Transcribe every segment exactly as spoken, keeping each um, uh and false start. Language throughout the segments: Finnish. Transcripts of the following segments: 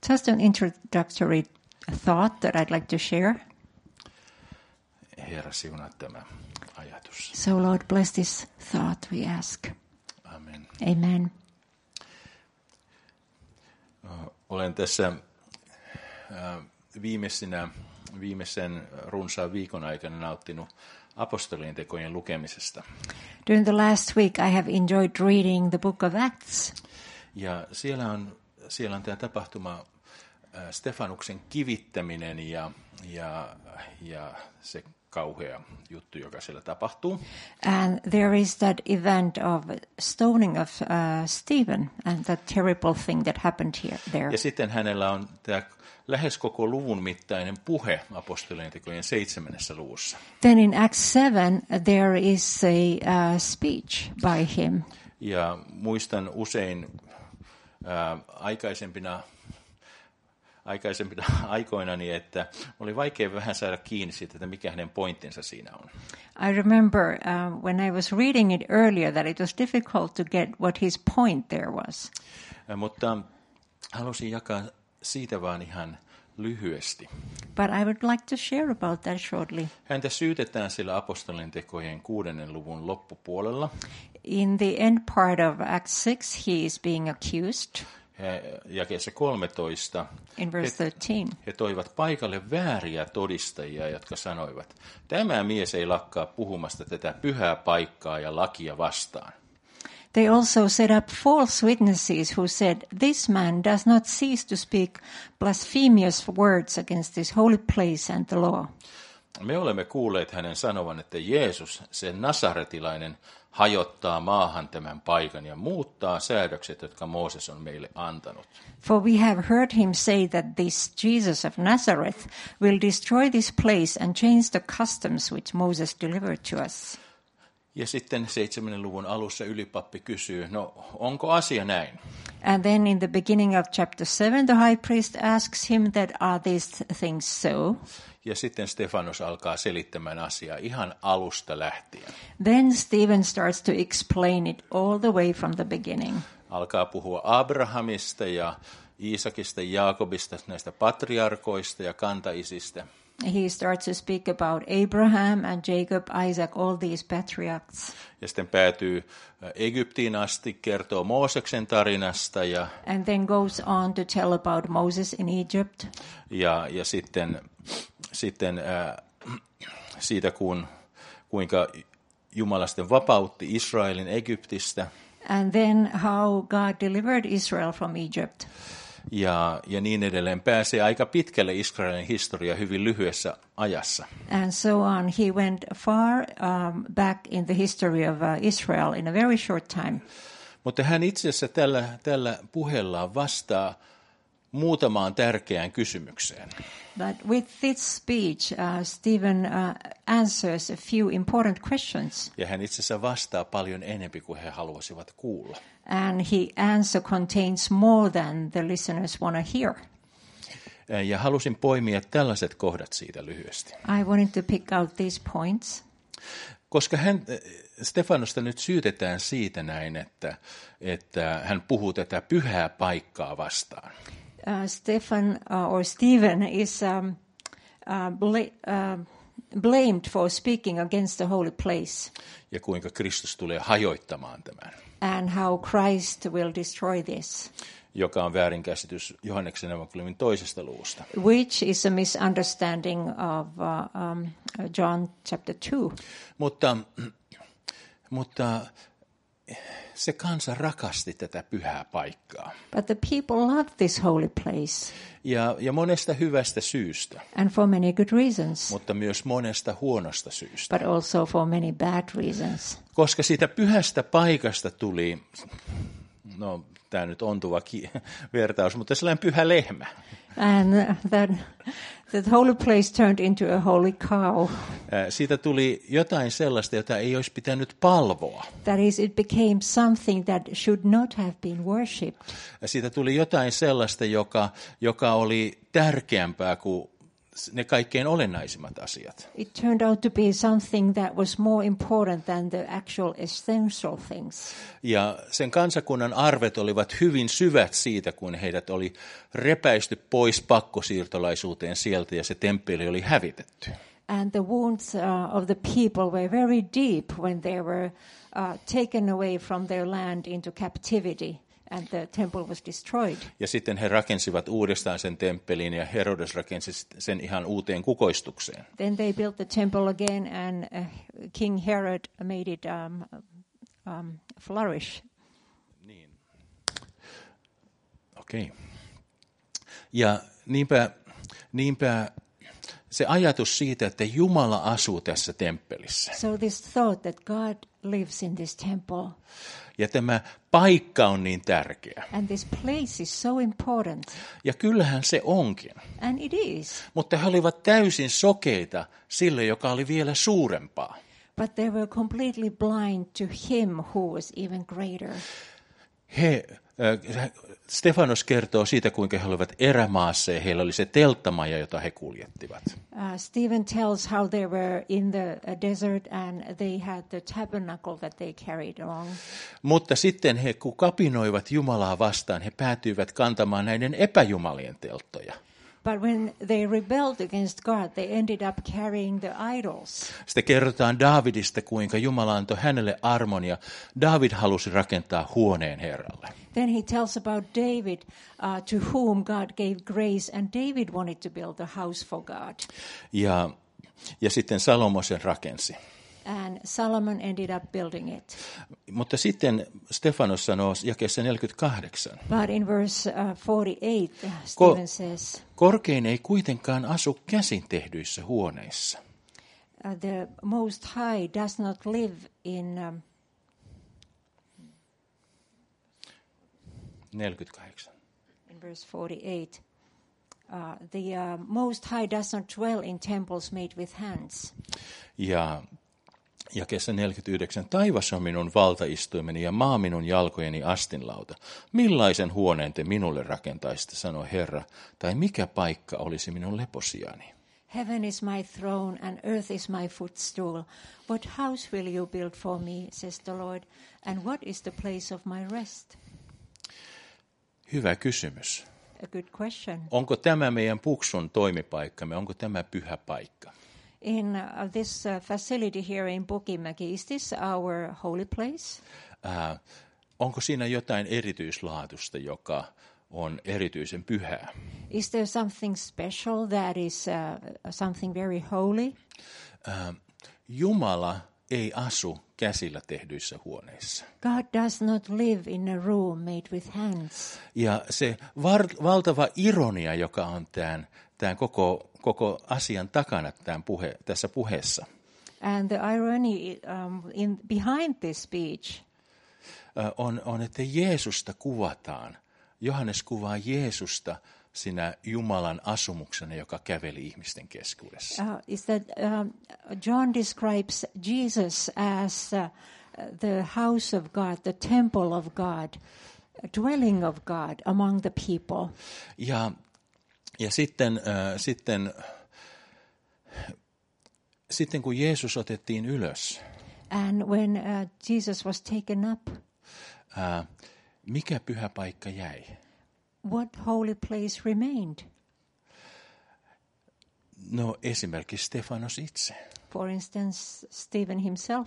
Just an introductory thought that I'd like to share. Herra, siunaa tämä ajatus. So Lord, bless this thought, we ask. Amen. Amen. Olen tässä viimeisinä, viimeisen runsaan viikon aikana nauttinut apostolien tekojen lukemisesta. During the last week I have enjoyed reading the book of Acts. Ja siellä on, siellä on tämä tapahtuma Stefanuksen kivittäminen ja, ja, ja se kauhea juttu, joka siellä tapahtuu. And there is that event of stoning of uh, Stephen and that terrible thing that happened here there. Ja sitten hänellä on tämä lähes koko luvun mittainen puhe apostolien tekojen seitsemännessä luvussa. Then in Acts seven there is a uh, speech by him. Ja muistan usein ää, aikaisempina aikaisempina aikoinani, että oli vaikea vähän saada kiinni siitä, että mikä hänen pointtinsa siinä on. I remember uh, when I was reading it earlier that it was difficult to get what his point there was. Ä, mutta halusin jakaa siitä vaan ihan lyhyesti. But I would like to share about that shortly. Häntä syytetään sillä apostolien tekojen kuudennen luvun loppupuolella. In the end part of Acts six he is being accused. Jakeessa kolmetoista In verse thirteen. He, he toivat paikalle vääriä todistajia, jotka sanoivat, tämä mies ei lakkaa puhumasta tätä pyhää paikkaa ja lakia vastaan. They also set up false witnesses who said, this man does not cease to speak blasphemous words against this holy place and the law. Me olemme kuulleet hänen sanovan, että Jeesus, se nasaretilainen, hajottaa maahan tämän paikan ja muuttaa säädökset, jotka Mooses on meille antanut. For we have heard him say that this Jesus of Nazareth will destroy this place and change the customs which Moses delivered to us. Ja sitten seitsemännen luvun alussa ylipappi kysyy, no onko asia näin? And then in the beginning of chapter seven, the high priest asks him that are these things so? Ja sitten Stefanos alkaa selittämään asiaa ihan alusta lähtien. Then Stephen starts to explain it all the way from the beginning. Alkaa puhua Abrahamista ja Iisakista ja Jaakobista, näistä patriarkoista ja kantaisistä. He starts to speak about Abraham and Jacob, Isaac, all these patriarchs. Ja sitten päätyy Egyptiin asti, kertoo Mooseksen tarinasta. Ja, and then goes on to tell about Moses in Egypt. Ja, ja sitten, sitten äh, siitä, kun, kuinka Jumala sitten vapautti Israelin Egyptistä. And then how God delivered Israel from Egypt. Ja, ja niin edelleen pääsee aika pitkälle Israelin historia hyvin lyhyessä ajassa. And so on. He went far um, back in the history of uh, Israel in a very short time. Mutta hän itse asiassa tällä, tällä puheellaan vastaa muutamaan tärkeään kysymykseen. But with this speech, uh, Stephen uh, answers a few important questions. Ja hän itse asiassa vastaa paljon enemmän kuin he haluaisivat kuulla. And his answer contains more than the listeners want to hear. Ja halusin poimia tällaiset kohdat siitä lyhyesti. I wanted to pick out these points. Koska hän, Stefanosta nyt syytetään siitä näin, että, että hän puhuu tätä pyhää paikkaa vastaan. Uh, Stephen uh, or Stephen is um, uh, bla- uh, blamed for speaking against the holy place. Ja kuinka Kristus tulee hajoittamaan tämän. And how Christ will destroy this. Joka on väärinkäsitys Johanneksen evankeliumin toisesta luvusta. Which is a misunderstanding of uh, um, John chapter two. Mutta, mutta se kansa rakasti tätä pyhää paikkaa. But the people loved this holy place. Ja, ja monesta hyvästä syystä. And for many good reasons. Mutta myös monesta huonosta syystä. But also for many bad reasons. Koska siitä pyhästä paikasta tuli, no tämä nyt ontuva ki- vertaus, mutta sellainen pyhä lehmä. And that, that holy place turned into a holy cow. Siitä tuli jotain sellaista, jota ei olisi pitänyt palvoa. That is, it became something that should not have been worshipped. Siitä tuli jotain sellaista, joka, joka oli tärkeämpää kuin ne kaikkein olennaisimmat asiat. It turned out to be something that was more important than the actual essential things. Ja sen kansakunnan arvet olivat hyvin syvät siitä, kun heidät oli repäisty pois pakkosiirtolaisuuteen sieltä ja se temppeli oli hävitetty. And the wounds uh, of the people were very deep when they were uh, taken away from their land into captivity. And the temple was destroyed. Ja sitten he rakensivat uudestaan sen temppelin ja Herodes rakensi sen ihan uuteen kukoistukseen. Then they built the temple again and uh, King Herod made it um, um, flourish. Niin. Okei. Okay. Ja niinpä, niinpä se ajatus siitä, että Jumala asuu tässä temppelissä. So this thought that God lives in this temple. Ja tämä paikka on niin tärkeä. And this place is so important. Ja kyllähän se onkin. And it is. Mutta he olivat täysin sokeita sille, joka oli vielä suurempaa. But they were completely blind to him who was even greater. He, äh, Stefanos kertoo siitä, kuinka he olivat erämaassa ja heillä oli se telttamaja, jota he kuljettivat. Uh, Stephen tells how they were in the uh, desert and they had the tabernacle that they carried along. Mutta sitten he, kun kapinoivat Jumalaa vastaan, he päätyivät kantamaan näiden epäjumalien telttoja. But when they rebelled against God, they ended up carrying the idols. Sitten kerrotaan Daavidista, kuinka Jumala antoi hänelle armon ja Daavid halusi rakentaa huoneen Herralle. Then he tells about David, uh, to whom God gave grace, and David wanted to build a house for God. Ja, ja sitten Salomo sen rakensi. And Solomon ended up building it. Mutta sitten Stefanos sanoo jakeessa neljäkymmentäkahdeksan. But in verse uh, forty-eight, uh, Stephen says, korkein ei kuitenkaan asu käsin tehdyissä huoneissa. Uh, the Most High does not live in... Um, neljäkymmentäkahdeksan. In verse forty-eight, uh, the uh, Most High does not dwell in temples made with hands. Ja jakeessa neljäkymmentäyhdeksän. Taivas on minun valtaistuimeni ja maa minun jalkojeni astinlauta. Millaisen huoneen te minulle rakentaisitte, sanoi Herra, tai mikä paikka olisi minun leposiani? Heaven is my throne and earth is my footstool. What house will you build for me, says the Lord, and what is the place of my rest? Hyvä kysymys. A good question. Onko tämä meidän Puksun toimipaikkamme? Onko tämä pyhä paikka? In uh, this uh, facility here in Pukimäki, is this our holy place? Uh, onko siinä jotain erityislaatusta, joka on erityisen pyhää? Is there something special that is uh, something very holy? Uh, Jumala ei asu käsillä tehdyissä huoneissa. God does not live in a room made with hands. Ja se var, valtava ironia, joka on tämän, tämän koko, koko asian takana tämän puhe, tässä puheessa. And the irony um, in, behind this speech on, on, että Jeesusta kuvataan. Johannes kuvaa Jeesusta sinä Jumalan asumuksena, joka käveli ihmisten keskuudessa. Uh, is that um, John describes Jesus as uh, the house of God, the temple of God, dwelling of God among the people. Ja, ja sitten, äh, sitten, sitten kun Jeesus otettiin ylös, and when uh, Jesus was taken up, äh, mikä pyhä paikka jäi? What holy place remained? No esimerkiksi Stefanos itse. For instance, Stephen himself.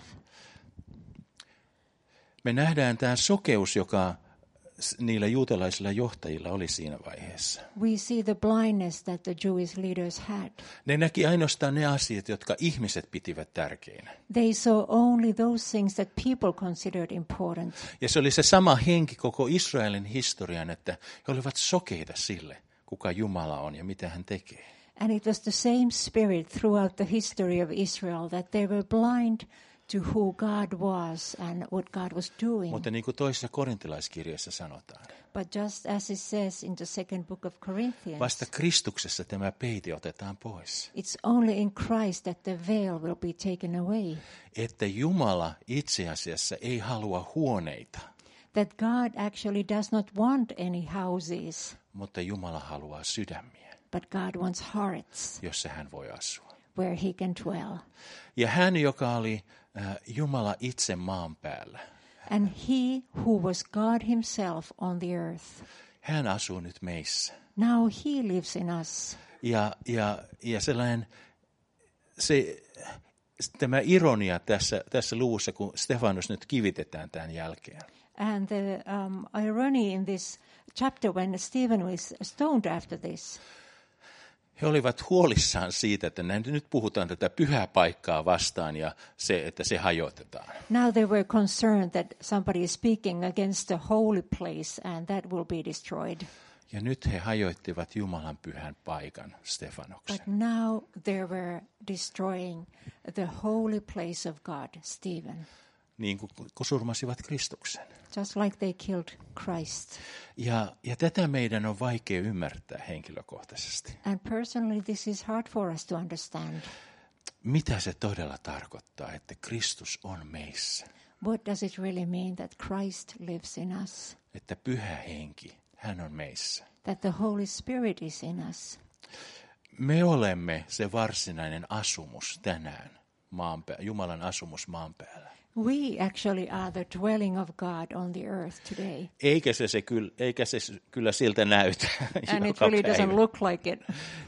Me nähdään tämä sokeus, joka niillä juutalaisilla johtajilla oli siinä vaiheessa. We see the blindness that the Jewish leaders had. Ne näki ainoastaan ne asiat, jotka ihmiset pitivät tärkeinä. They saw only those things that people considered important. Ja se oli se sama henki koko Israelin historian, että he olivat sokeita sille, kuka Jumala on ja mitä hän tekee. And it was the same spirit throughout the history of Israel, that they were blind to who God was and what God was doing. Mutta niin kuin toisessa korintilaiskirjassa sanotaan. But just as it says in the second book of Corinthians, vasta Kristuksessa tämä peite otetaan pois. It's only in Christ that the veil will be taken away. Että Jumala itse asiassa ei halua huoneita. That God actually does not want any houses. Mutta Jumala haluaa sydämiä. but God wants hearts jossa hän voi asua. where he can dwell. Ja hän, joka oli äh, Jumala itse maan päällä, And he who was God himself on the earth, hän asuu nyt meissä. now he lives in us. Ja, ja, ja sellainen, se, tämä ironia tässä, tässä luvussa, kun Stefanus nyt kivitetään tämän jälkeen. And the um, irony in this chapter when Stephen was stoned after this, He olivat huolissaan siitä, että nyt puhutaan tätä pyhää paikkaa vastaan ja se, että se hajotetaan. now they were concerned that somebody is speaking against the holy place and that will be destroyed. Ja nyt he hajoittivat Jumalan pyhän paikan Stefanuksen. But now they were destroying the holy place of God, Stephen, Niin kuin kun surmasivat Kristuksen. just like they killed Christ. Ja, ja tätä meidän on vaikea ymmärtää henkilökohtaisesti. And personally, this is hard for us to understand. Mitä se todella tarkoittaa, että Kristus on meissä? What does it really mean that Christ lives in us? Että pyhä henki, hän on meissä. That the Holy Spirit is in us? Me olemme se varsinainen asumus tänään, maan pää, Jumalan asumus maan päällä. We actually are the dwelling of God on the earth today. Eikä se, se, kyllä, eikä se kyllä siltä näytä And it joka really päivä. doesn't look like it.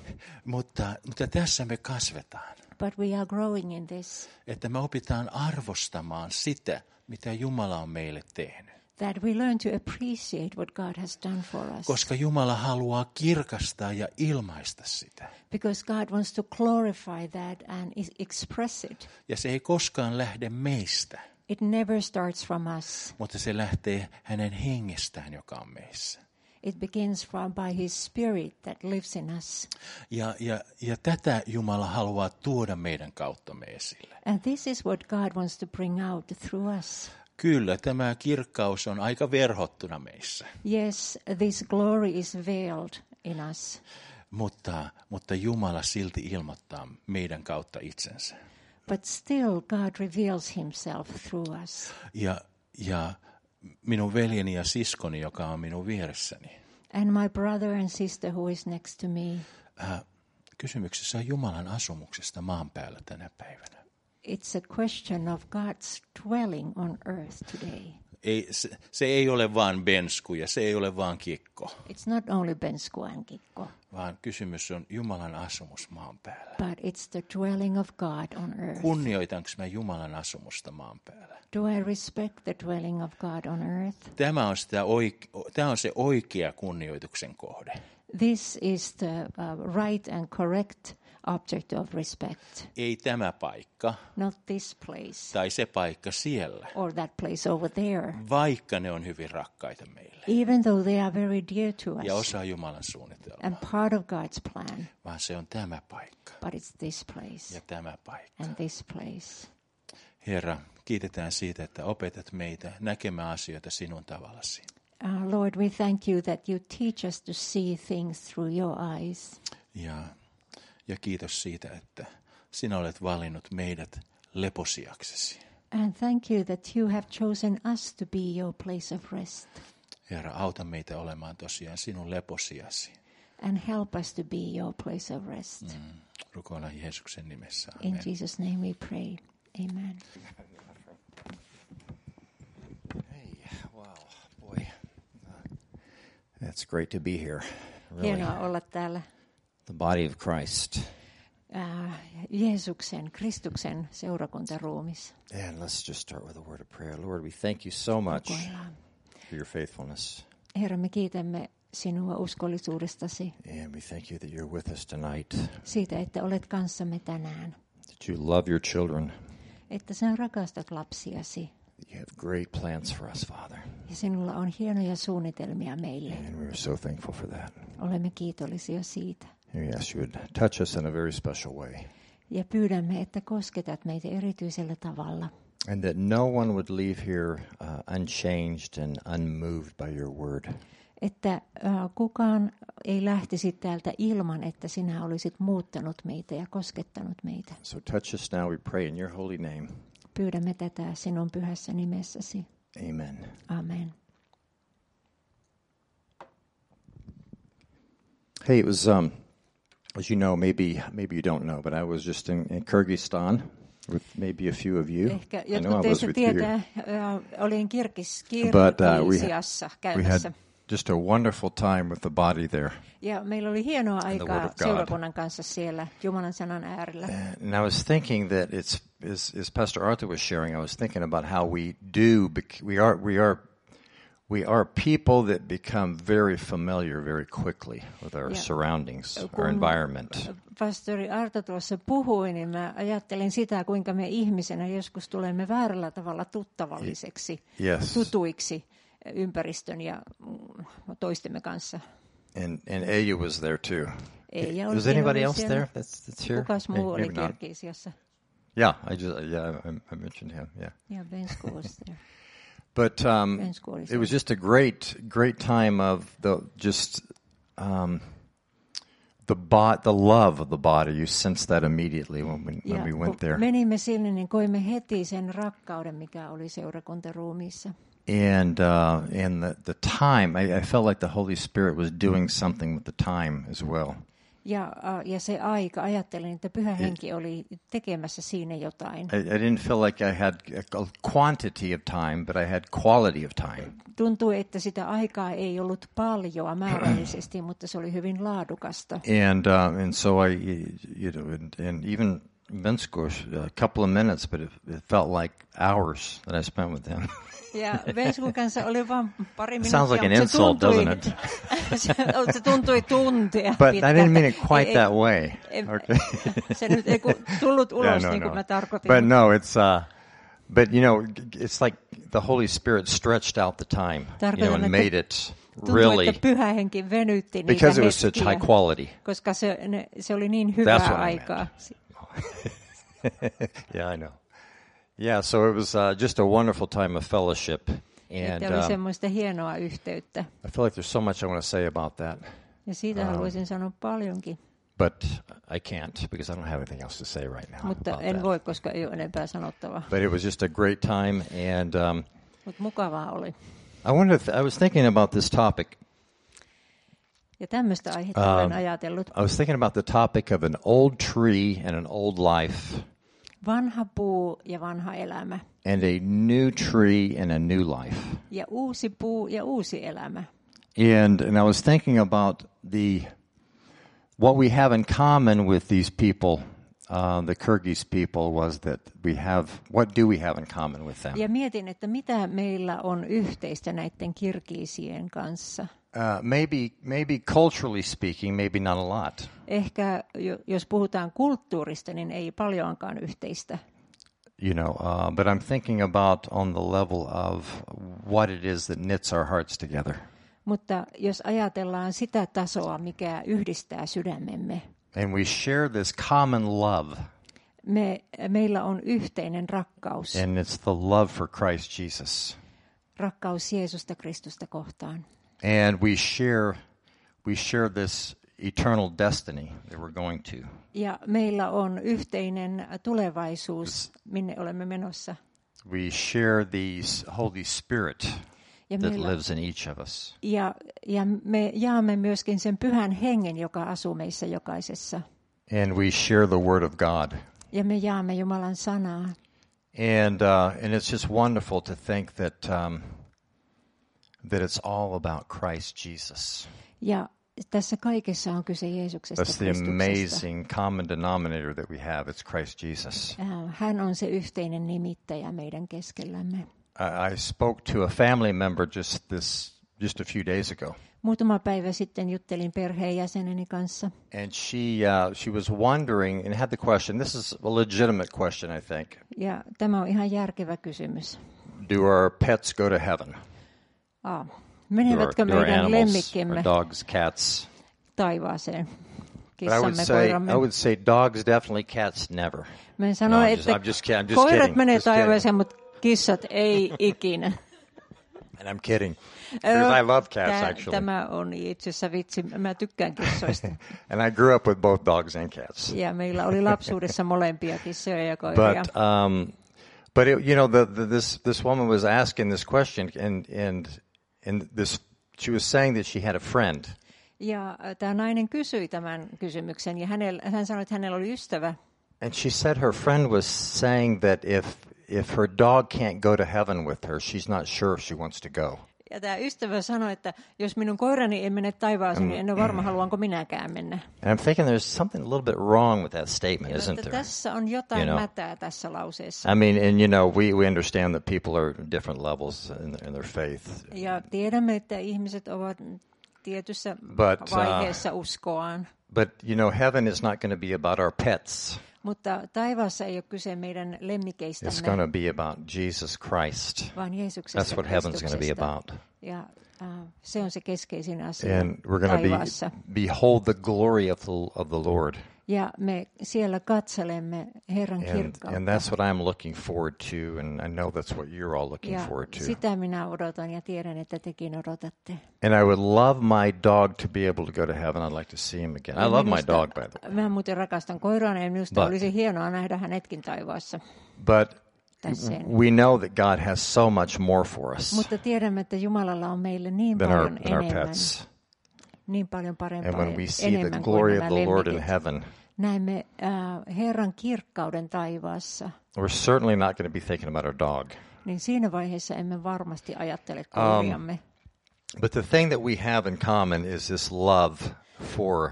Mutta, mutta tässä me kasvetaan, But we are growing in this. että me opitaan arvostamaan sitä, mitä Jumala on meille tehnyt. That we learn to appreciate what God has done for us. Koska Jumala haluaa kirkastaa ja ilmaista sitä. Because God wants to glorify that and is- express it. Ja se ei koskaan lähde meistä, It never starts from us. mutta se lähtee hänen hengestään, joka on meissä. It begins from by His Spirit that lives in us. Ja, ja, ja tätä Jumala haluaa tuoda meidän kauttamme esille. And this is what God wants to bring out through us. Kyllä, tämä kirkkaus on aika verhottuna meissä, Yes, this glory is veiled in us. mutta, mutta Jumala silti ilmoittaa meidän kautta itsensä. But still God reveals Himself through us. Ja, ja minun veljeni ja siskoni, joka on minun vieressäni, And my brother and sister who is next to me, äh, kysymyksessä on Jumalan asumuksesta maan päällä tänä päivänä. it's a question of God's dwelling on earth today. Ei, se, se ei ole vaan bensku ja se ei ole vaan kikko, It's not only Bensku and Kikko, vaan kysymys on Jumalan asumus maan päällä. but it's the dwelling of God on earth. Kunnioitanko mä Jumalan asumusta maan päällä? Do I respect the dwelling of God on earth? Tämä on, sitä oike- tämä on se oikea kunnioituksen kohde. This is the uh, right and correct object of respect, Ei tämä paikka not this place tai se paikka siellä, or that place over there, vaikka ne on hyvin rakkaita meille even though they are very dear to ja us osa Jumalan suunnitelmaa, and part of God's plan, vaan se on tämä paikka but it's this place ja tämä paikka. and this place. Herra, kiitetään siitä, että opetat meitä näkemään asioita sinun tavallasi. Uh, Lord, we thank you that you teach us to see things through your eyes. Ja, ja kiitos siitä, että sinä olet valinnut meidät leposiaksesi. And thank you that you have chosen us to be your place of rest. Herra, auta meitä olemaan tosiaan sinun leposiasi. And help us to be your place of rest. Mm. Rukoillaan Jeesuksen nimessä. In Amen. Jesus' name we pray. Amen. Hey, wow, boy. Uh, it's great to be here. Really. Hienoa olla täällä The body of Christ. uh, Jeesuksen, Kristuksen seurakuntaruumissa. And let's just start with a word of prayer. Lord, we thank you so much Rukoillaan. for your faithfulness. Herra, me kiitämme sinua uskollisuudestasi, And we thank you that you're with us tonight, siitä, että olet kanssamme tänään, that you love your children. että sä rakastat lapsiasi You have great plans for us, Father. ja sinulla on hienoja suunnitelmia meille. And we are so thankful for that. Olemme kiitollisia siitä. And we ask you would touch us in a very special way. Ja pyydämme, että kosketat meitä erityisellä tavalla. And that no one would leave here uh, unchanged and unmoved by your word. Että uh, kukaan ei lähtisi täältä ilman, että sinä olisit muuttanut meitä ja koskettanut meitä. So touch us now, we pray in your holy name. Pyydämme tätä sinun pyhässä nimessäsi. Amen. Amen. Hey, it was um, as you know, maybe maybe you don't know, but I was just in, in Kyrgyzstan with maybe a few of you. Ehkä I know jotkut I was teistä with you. tietää, uh, olin Kirkis, But uh, we, Kirgisiassa we käymässä. had just a wonderful time with the body there. Ja meillä oli hienoa the word aikaa of God. seurakunnan kanssa siellä Jumalan sanan äärellä. And I was thinking that it's as, as Pastor Arthur was sharing, I was thinking about how we do. bec- We are we are we are people that become very familiar very quickly with our Yeah. surroundings, our Kun environment. pastori Arto tuossa puhui, niin mä ajattelin sitä, kuinka me ihmisenä joskus tulemme väärällä tavalla tuttavalliseksi, Yes. tutuiksi ympäristön ja mm, toistemme kanssa. And and Aya was there too. Eija Was oli anybody siellä. else there? That's that's here. Kukas May- muu oli maybe not. Kirgisiassa? Yeah, I just yeah I, I mentioned him. Yeah. Ja Vensko was there. But um, Vensko oli it siellä. was just a great, great time of the just um, the bot, the love of the body. You sense that immediately when we, when Ja we kun went there. menimme sinne, niin koimme heti sen rakkauden, mikä oli seurakuntaruumiissa. And uh, and the the time, I, I felt like the Holy Spirit was doing something with the time as well. Ja, uh, ja se aika, ajattelin, että Pyhä Henki oli tekemässä siinä jotain. I, I didn't feel like I had a quantity of time, but I had quality of time. Tuntui, että sitä aikaa ei ollut paljoa määrällisesti, mutta se oli hyvin laadukasta. And uh, and so I, you know, and, and even Venskos, a couple of minutes, but it, it felt like hours that I spent with him. Ja Venskun kanssa oli vain pari minuuttia. Sounds like an mutta insult, se tuntui, doesn't it? se, se tuntui tuntia But pitkältä. I didn't mean it quite Ei- that way. ei- Okay. Se nyt ei ku- tullut ulos Yeah, no, niin kuin no. mä tarkoitin. But no, it's uh, but you know, it's like the Holy Spirit stretched out the time, you know, Tarkoitan, and että made it Tuntui, really että Pyhä Henki venytti niitä because it was such hetkiä, high quality. koska se, ne, se oli niin That's hyvää what I aikaa. Yeah, I know. Yeah, so it was uh, just a wonderful time of fellowship, and Että oli um, semmoista hienoa yhteyttä. I feel like there's so much I want to say about that, Ja siitä Um, haluaisin sanoa paljonkin, but I can't because I don't have anything else to say right now mutta about en that. voi, koska ei ole enempää sanottavaa. But it was just a great time, and um, Mutta mukavaa oli. I wonder. If, I was thinking about this topic. Ja tämmöistä aihetta Um, olen ajatellut. I was thinking about the topic of an old tree and an old life, Vanha puu ja vanha elämä. and a new tree and a new life. Ja uusi puu ja uusi elämä. And and I was thinking about the what we have in common with these people, uh, the Kyrgyz people, was that we have what do we have in common with them? Ja mietin, että mitä meillä on yhteistä näiden kirgiisien kanssa. Uh, maybe maybe culturally speaking, maybe not a lot. Ehkä jo- jos puhutaan kulttuurista, niin ei paljoankaan yhteistä. You know, uh, but I'm thinking about on the level of what it is that knits our hearts together. Mutta jos ajatellaan sitä tasoa, mikä yhdistää sydämemme, And we share this common love, me, meillä on yhteinen rakkaus. and it's the love for Christ Jesus. Rakkaus Jeesusta Kristusta kohtaan. And we share we share this eternal destiny that we're going to. Ja meillä on yhteinen tulevaisuus, minne olemme menossa. We share the Holy Spirit Ja, that meillä, lives in each of us. ja, ja me jaamme myöskin sen pyhän hengen, joka asuu meissä jokaisessa. And we share the Word of God. Ja me jaamme Jumalan sanaa. And uh, and it's just wonderful to think that um, that it's all about Christ Jesus. Ja tässä kaikessa on kyse Jeesuksesta That's the Kristuksesta. amazing common denominator that we have. It's Christ Jesus. Äh, Hän on se yhteinen nimittäjä meidän keskellämme. I, I spoke to a family member just this just a few days ago, Muutama päivä sitten juttelin perheenjäseneni kanssa. and she uh, she was wondering and had the question. This is a legitimate question, I think. Ja tämä on ihan järkevä kysymys. Do our pets go to heaven? Ah, Do our, menevätkö do our meidän animals, lemmikkimme our dogs, cats? taivaaseen? But I would Kissamme, say koiramme. I would say dogs definitely, cats never. Mä sanon, No, I'm että just- I'm just kidding, I'm just koirat kidding, menee just kidding. taivaaseen, mutta kissat ei ikinä. And I'm kidding. Because I love cats, Tää- actually. Tämä on itse asiassa vitsi. Mä tykkään kissoista. And I grew up with both dogs and cats. Ja meillä oli lapsuudessa molempia kissoja ja koiria. But um, but it, you know, the, the, this this woman was asking this question, and and and this she was saying that she had a friend, Ja tämä nainen kysyi tämän kysymyksen ja hänellä, hän sanoi, että hänellä oli ystävä. And she said her friend was saying that if if her dog can't go to heaven with her, she's not sure if she wants to go. Ja tämä ystävä sanoi, että jos minun koirani ei mene taivaaseen, niin en ole varma, haluanko minäkään mennä. And I'm thinking there's something a little bit wrong with that statement, Ja isn't there? tässä on jotain You know. mätää tässä lauseessa. I mean, and you know, we, we understand that people are at different levels in, in their faith. Ja tiedämme, että ihmiset ovat tietyssä But, uh, vaiheessa uskoaan. But, you know, heaven is not going to be about our pets. Mutta taivaassa ei ole kyse meidän It's going lemmikeistämme, to be about Jesus Christ. vaan Jeesuksesta That's what heaven's going to be Kristuksesta. about. Ja uh, se on se keskeisin asia And we're going to taivaassa. be, behold the glory of the, of the Lord. Ja me siellä katselemme Herran And, kirkkautta. and that's what I'm looking forward to, and I know that's what you're all looking Ja forward to. sitä minä odotan ja tiedän, että tekin odotatte. And I would love my dog to be able to go to heaven. I'd like to see him again. I love my Minusta- dog, by the way. Mä muuten rakastan koiraani ja minusta But- olisi hienoa nähdä hänetkin taivaassa. But Tässä. we know that God has so much more for us Mutta tiedämme, että Jumalalla on meille niin than our, paljon than our enemmän, pets. niin paljon parempaa And when ja we see the enemmän glory kuin of nämä the Lord in lemmikit. heaven, Näemme äh, Herran kirkkauden taivaassa, we're certainly not going to be thinking about our dog. niin siinä vaiheessa emme varmasti ajattele Um, koiriamme. But the thing that we have in common is this love for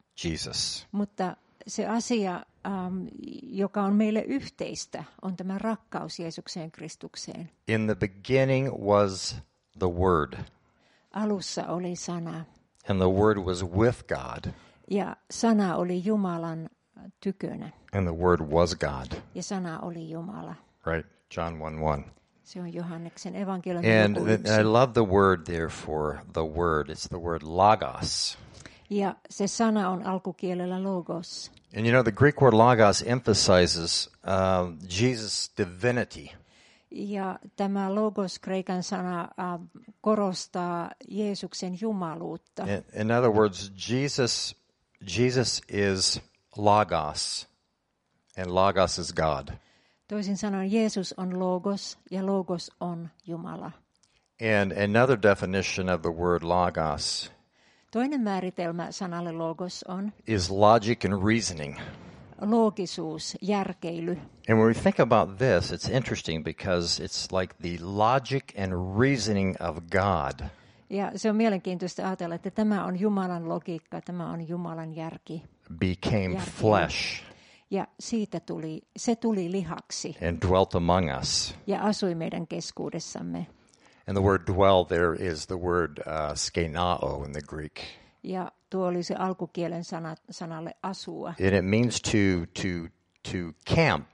Jesus. Mutta se asia, ähm, joka on meille yhteistä, on tämä rakkaus Jeesukseen Kristukseen. In the beginning was the Word, Alussa oli sana, and the Word was with God, ja sana oli Jumalan tykönä, and the Word was God. ja sana oli Jumala. Right? John one one. Se on Johanneksen evankeliumin And luku th- yksi. I love the word there for the Word. It's the word logos. Ja se sana on alkukielellä logos. And you know, the Greek word logos emphasizes uh, Jesus' divinity. Ja tämä logos, kreikan sana, äh, korostaa Jeesuksen jumaluutta. In, in other words, Jesus, Jesus is logos, and logos is God. Toisin sanoen Jeesus on logos ja logos on Jumala. And another definition of the word logos Toinen määritelmä sanalle logos on is logic and reasoning. loogisuus, järkeily. And when we think about this, it's interesting because it's like the logic and reasoning of God. Ja se on mielenkiintoista ajatella, että tämä on Jumalan logiikka, tämä on Jumalan järki. Became Järkeily. flesh Ja siitä tuli, se tuli lihaksi and dwelt among us. ja asui meidän keskuudessamme. And the word dwell there is the word uh, skenao in the Greek. Ja tuo oli se alkukielen sana, sanalle asua. And it means to to to camp,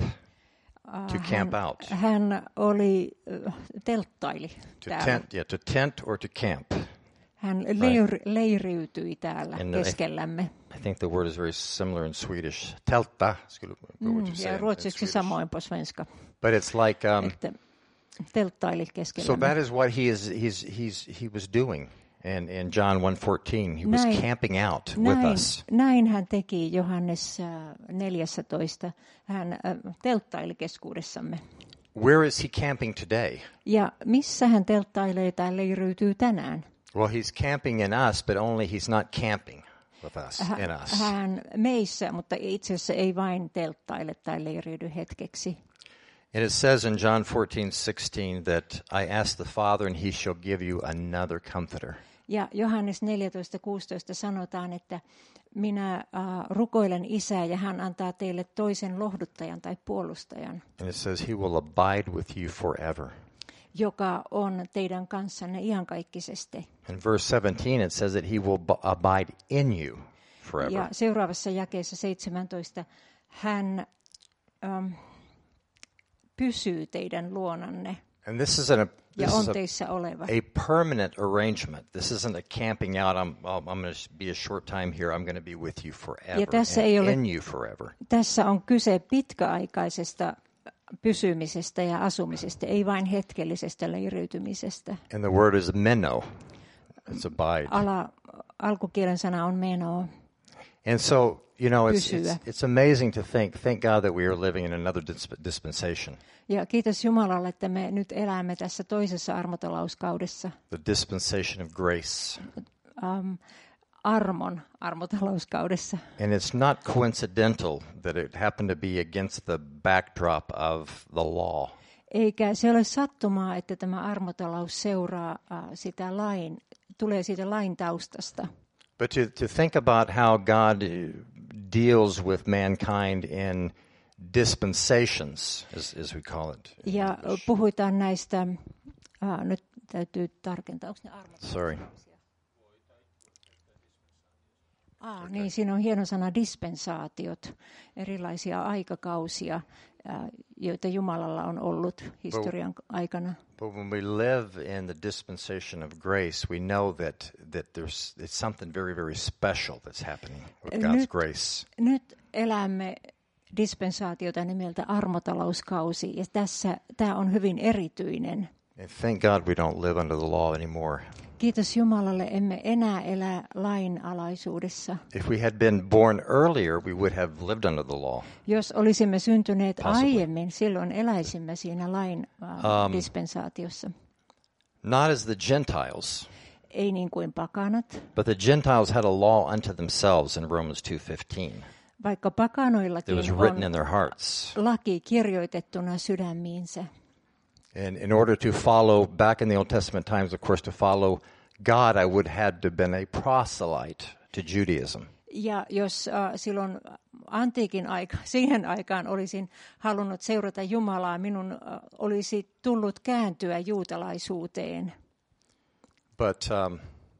to camp hän, out, hän oli, äh, telttaili to täällä. tent, yeah, to tent or to camp. Hän leir, leiriytyi täällä And I- keskellämme. I think the word is very similar in Swedish. Telta, skulle- what would you say Ja in- in ruotsiksi Swedish? samoin på svenska. But it's like um, Että telttaili so keskellämme. that is what he is. He's he's he was doing. And in John one fourteen, he was Näin. camping out with Näin, us. näin hän teki Johannes äh, neljätoista. Hän äh, telttaili keskuudessamme. Where is he camping today? Ja missä hän telttailee tai leiriytyy tänään? Well, he's camping in us, but only he's not camping with us, Hä- in us. Hän meissä, mutta itse asiassa ei vain telttaile tai leiriydy hetkeksi. And it says in John fourteen sixteen that I ask the Father and he shall give you another comforter. Ja Johannes neljätoista kuusitoista sanotaan, että minä äh, rukoilen Isää ja hän antaa teille toisen lohduttajan tai puolustajan, And it says he will abide with you forever. joka on teidän kanssanne iankaikkisesti. In verse seventeen it says that he will b- abide in you forever. Ja seuraavassa jakeessa seitsemäntoista hän ähm, pysyy teidän luonanne And this is an, a, ja this is on a, teissä oleva. a permanent arrangement. This isn't a camping out. I'm, I'm going to be a short time here. I'm going to be with you forever Ja tässä and ei ole- in you forever. Tässä on kyse pitkäaikaisesta pysymisestä ja asumisesta, ei vain hetkellisestä leiriytymisestä. And the word is meno. It's abide. Ala, alkukielen sana on meno. And so, you know, it's, Pysyä. it's, it's amazing to think, thank God that we are living in another dis- dispensation, Ja kiitos Jumalalle, että me nyt elämme tässä toisessa armotolauskaudessa. the dispensation of grace. Um, armon armotalouskaudessa. And it's not coincidental that it happened to be against the backdrop of the law. Eikä se ole sattumaa, että tämä armotalous seuraa uh, sitä lain, tulee siitä lain taustasta. But to, to think about how God deals with mankind in dispensations, as, as we call it. Ja puhutaan näistä, uh, nyt täytyy tarkentaa, onko ne armotalous? Sorry. Ah, niin, siinä on hieno sana dispensaatiot, erilaisia aikakausia, joita Jumalalla on ollut historian aikana. But when we live in the dispensation of grace, we know that that there's it's something very, very special that's happening with God's nyt, grace. Nyt elämme dispensaatiota nimeltä armotalouskausi, ja tässä tämä on hyvin erityinen. And thank God we don't live under the law anymore. Kiitos Jumalalle, emme enää elä lain alaisuudessa. If we had been born earlier, we would have lived under the law. Jos olisimme syntyneet Possibly. aiemmin, silloin eläisimme siinä lain uh, Um, dispensaatiossa. Not as the Gentiles, Ei niin kuin pakanat, but the Gentiles had a law unto themselves in Romans two fifteen. vaikka It pakanoillakin was written in on their hearts. laki kirjoitettuna sydämiinsä. And in order to follow, back in the Old Testament times, of course, to follow God, I would have to been a proselyte to Judaism. Ja jos uh, silloin antiikin aika, siihen aikaan olisin halunnut seurata Jumalaa, minun uh, olisi tullut kääntyä juutalaisuuteen. But, um,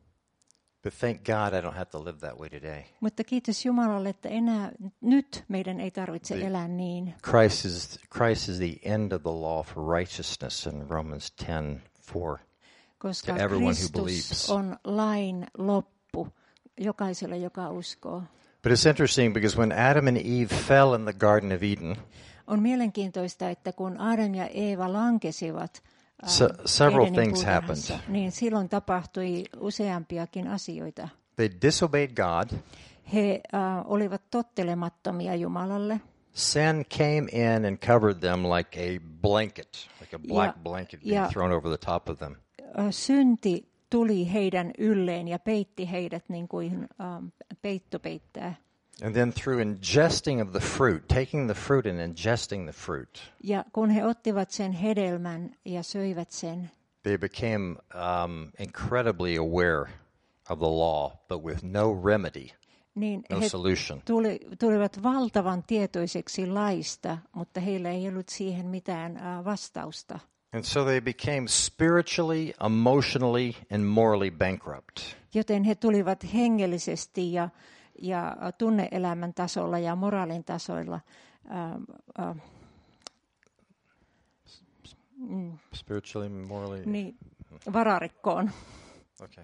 but thank God I don't have to live that way today. Mutta kiitos Jumalalle, että enää nyt meidän ei tarvitse The- elää niin. Christ is Christ is the end of the law for righteousness in Romans ten four. Koska to everyone who Kristus believes. on lain loppu jokaiselle, joka uskoo. But it's interesting because when Adam and Eve fell in the Garden of Eden, On mielenkiintoista, että kun Adam ja Eeva lankesivat äh, Se- several Edenin things puutarhassa, happened. niin silloin tapahtui useampiakin asioita. they disobeyed God. He äh, olivat tottelemattomia Jumalalle. Sin came in and covered them like a blanket, like a black Ja- blanket being ja- thrown over the top of them. Äh, Synti tuli heidän ylleen ja peitti heidät niin kuin ähm, peitto peittää. And then through ingesting of the fruit, taking the fruit and ingesting the fruit, Ja kun he ottivat sen hedelmän ja söivät sen, they became um, incredibly aware of the law, but with no remedy, niin no he solution. tuli, tulivat valtavan tietoiseksi laista, mutta heillä ei ollut siihen mitään äh, vastausta. And so they became spiritually, emotionally, and morally bankrupt. Joten he tulivat hengellisesti ja, ja tunne-elämän tasolla ja moraalin tasoilla äh, äh, mm, Spiritually, morally. niin, vararikkoon. Okay.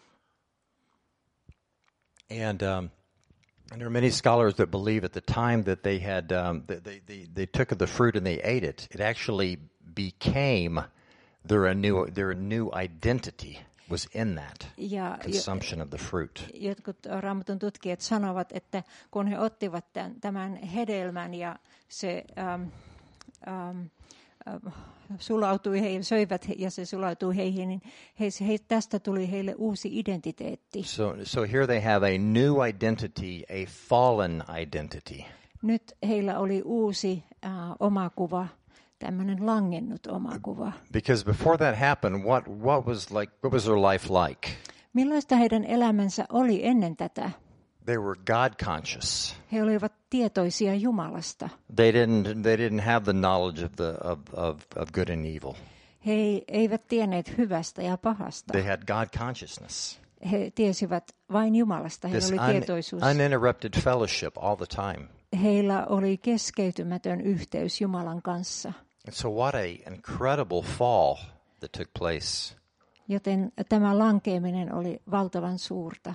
And um, and there are many scholars that believe at the time that they had um, that they, they they took of the fruit and they ate it. It actually became their new their new identity was in that Ja consumption of the fruit. jotkut Raamatun tutkijat sanovat, että kun he ottivat tämän, tämän hedelmän ja se ähm, ähm, äh, sulautui heihin, söivät he, ja se sulautui heihin, niin he, he, tästä tuli heille uusi identiteetti. So so here they have a new identity, a fallen identity. Nyt heillä oli uusi äh, omakuva, tämmöinen langennut omakuva. Because before that happened, what what was like what was their life like? Millaista heidän elämänsä oli ennen tätä? They were God conscious. He olivat tietoisia Jumalasta. They didn't they didn't have the knowledge of the of, of, of good and evil. He eivät tienneet hyvästä ja pahasta. They had God consciousness. He tiesivät vain Jumalasta. Heillä This oli un, tietoisuus. uninterrupted fellowship all the time. Heillä oli keskeytymätön yhteys Jumalan kanssa. And so what a incredible fall that took place. Joten tämä lankeeminen oli valtavan suurta.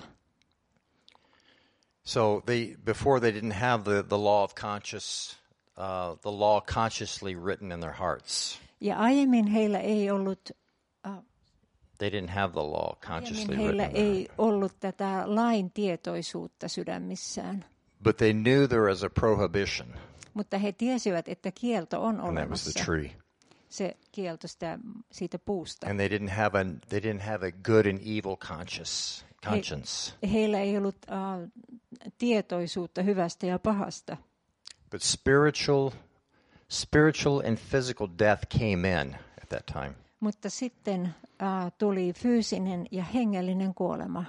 So they before they didn't have the, the law of conscious uh, the law consciously written in their hearts. Ja aiemmin heillä ei ollut, They didn't have the law consciously aiemmin written heillä in their hearts. ei ollut tätä lain tietoisuutta sydämissään. But they knew there was a prohibition, Mutta he tiesivät, että kielto on and that was the olemassa. tree. Se kielto sitä, siitä puusta. And they didn't have a they didn't have a good and evil conscious conscience. He, heillä ei ollut uh, tietoisuutta hyvästä ja pahasta. But spiritual, spiritual and physical death came in at that time. Mutta sitten uh, tuli fyysinen ja hengellinen kuolema.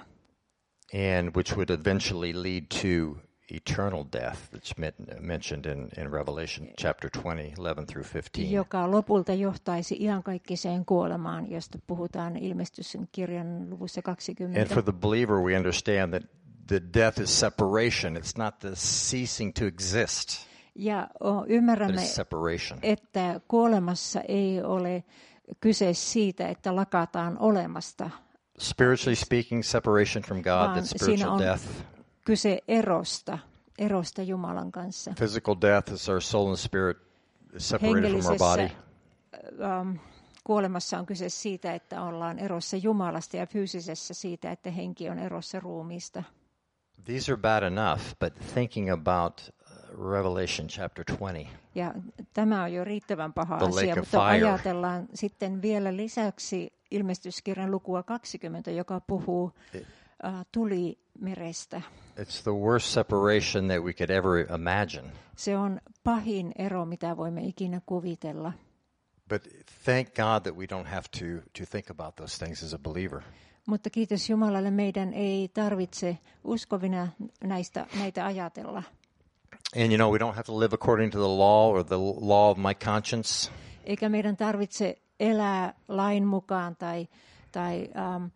And which would eventually lead to eternal death, that's mentioned in, in Revelation chapter twenty, eleven through fifteen. Joka lopulta johtaisi iankaikkiseen kuolemaan, josta puhutaan Ilmestyksen kirjan luvussa kaksikymmentä. And for the believer we understand that the death is separation. It's not the ceasing to exist. Ja ymmärrämme, että kuolemassa ei ole kyse siitä, että lakataan olemasta. Spiritually speaking, separation from God, that's spiritual death. Kyse erosta, erosta Jumalan kanssa. Physical death is our soul and spirit is separated from our body. Um, kuolemassa on kyse siitä, että ollaan erossa Jumalasta, ja fyysisessä siitä, että henki on erossa ruumiista. These are bad enough, but thinking about Revelation chapter twenty. Ja tämä on jo riittävän paha asia, mutta ajatellaan sitten vielä lisäksi Ilmestyskirjan lukua kaksikymmentä, joka puhuu uh, tulimerestä. It's the worst separation that we could ever imagine. Se on pahin ero, mitä voimme ikinä kuvitella. But thank God that we don't have to to think about those things as a believer. Mutta kiitos Jumalalle, meidän ei tarvitse uskovina näistä näitä ajatella. And you know, we don't have to live according to the law or the law of my conscience. Eikä meidän tarvitse elää lain mukaan tai, tai um,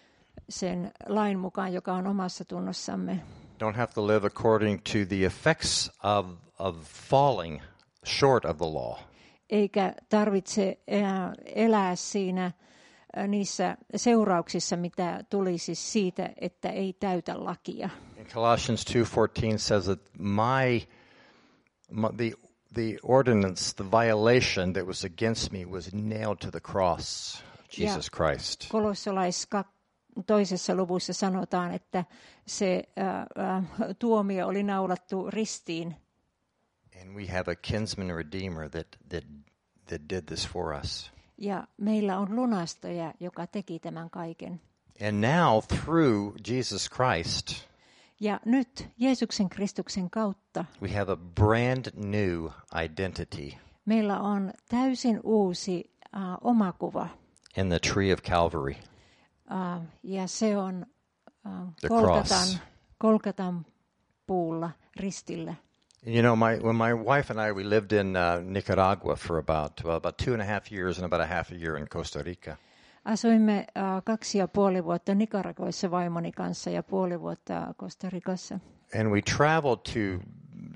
sen lain mukaan, joka on omassa tunnossamme. Don't have to live according to the effects of, of falling short of the law. Eikä tarvitse elää siinä niissä seurauksissa, mitä tulisi siitä, että ei täytä lakia. In Colossians two fourteen says that my, my the the ordinance, the violation that was against me was nailed to the cross, Jesus ja Christ. Kolossalais toisessa luvussa sanotaan, että se äh, äh, tuomio oli naulattu ristiin. And we have a kinsman redeemer that that that did this for us. Ja meillä on lunastaja, joka teki tämän kaiken. And now through Jesus Christ, ja nyt Jeesuksen Kristuksen kautta we have a brand new identity. Meillä on täysin uusi uh, omakuva. In the tree of Calvary. Uh, ja se on uh, Kolkatan, Kolkatan puulla ristillä. You know, my when my wife and I we lived in uh, Nicaragua for about well, about two and a half years and about a half a year in Costa Rica. Asuimme uh, kaksi ja puoli vuotta Nicaraguassa vaimoni kanssa ja puoli vuotta Costa Ricassa. And we traveled to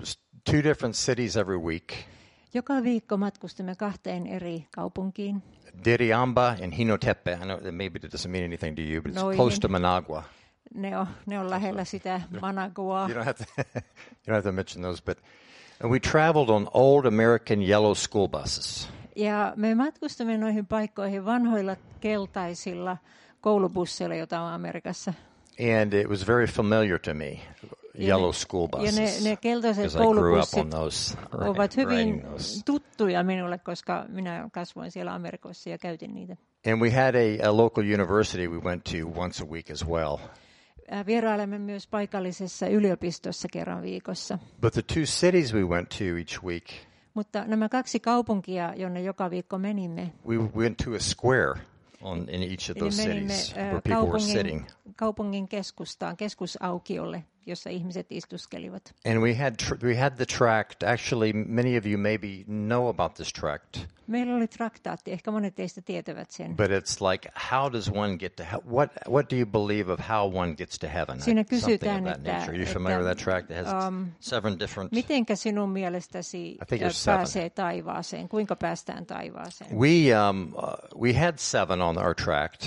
two different cities every week. Joka viikko matkustimme kahteen eri kaupunkiin. Diriamba and Hinotepe. I know that maybe it doesn't mean anything to you, but it's Noihin. Close to Managua. Ne on, ne on lähellä sitä Managuaa. You don't have to, you don't have to mention those, but and we traveled on old American yellow school buses. Ja me matkustamme noihin paikkoihin vanhoilla keltaisilla koulubusseilla, joita on Amerikassa. And it was very familiar to me, yellow school buses. Ja ne, ne keltaiset koulubussit ovat hyvin tuttuja minulle, koska minä kasvoin siellä Amerikassa ja käytin niitä. And we had a, a local university we went to once a week as well. Vierailemme myös paikallisessa yliopistossa kerran viikossa. But the two cities we went to each week. Mutta nämä kaksi kaupunkia, jonne joka viikko menimme. We went to a square on in each of those cities where people were sitting. Kaupungin keskustaan, keskusaukiolle, jossa ihmiset istuskelivat. And we had tr- we had the tract. Actually, many of you maybe know about this tract. Meillä oli traktaatti, ehkä monet teistä tietävät sen. But it's like, how does one get to he- what? What do you believe of how one gets to heaven? Siinä kysytään, että, että, Are you familiar with that tract? It has um, seven different. Mitenkä sinun mielestäsi pääsee taivaaseen? Kuinka päästään taivaaseen? We um uh, we had seven on our tract.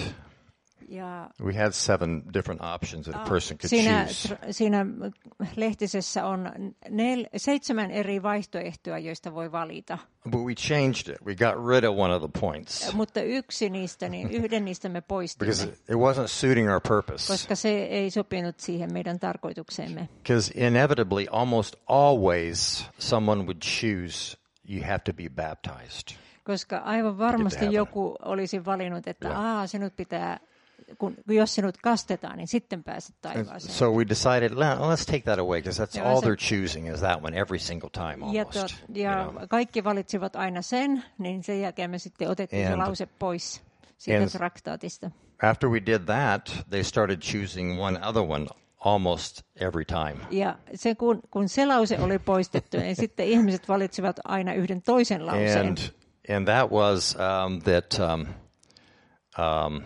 Ja we had seven different options that a person could siinä, choose. Siinä lehtisessä on nel, seitsemän eri vaihtoehtoa, joista voi valita. But we changed it. We got rid of one of the points. Mutta yksi niistä, niin yhden niistä me poistimme. Because it wasn't suiting our purpose. Koska se ei sopinut siihen meidän tarkoitukseemme. Because inevitably, almost always, someone would choose, you have to be baptized. Koska aivan varmasti joku olisi valinnut, että yeah. Aa, sinut pitää kun, jos sinut kastetaan, niin sitten pääset taivaaseen. So we decided, let's take that away, because that's Ja all se- they're choosing is that one every single time Ja, almost. tot, you ja know. kaikki valitsivat aina sen, niin sen jälkeen me sitten otettiin se And- lause pois siitä and- traktaatista. After we did that, they started choosing one other one almost every time. Ja se, kun, kun se lause oli poistettu, niin sitten ihmiset valitsivat aina yhden toisen lauseen. And and that was um, that um, um,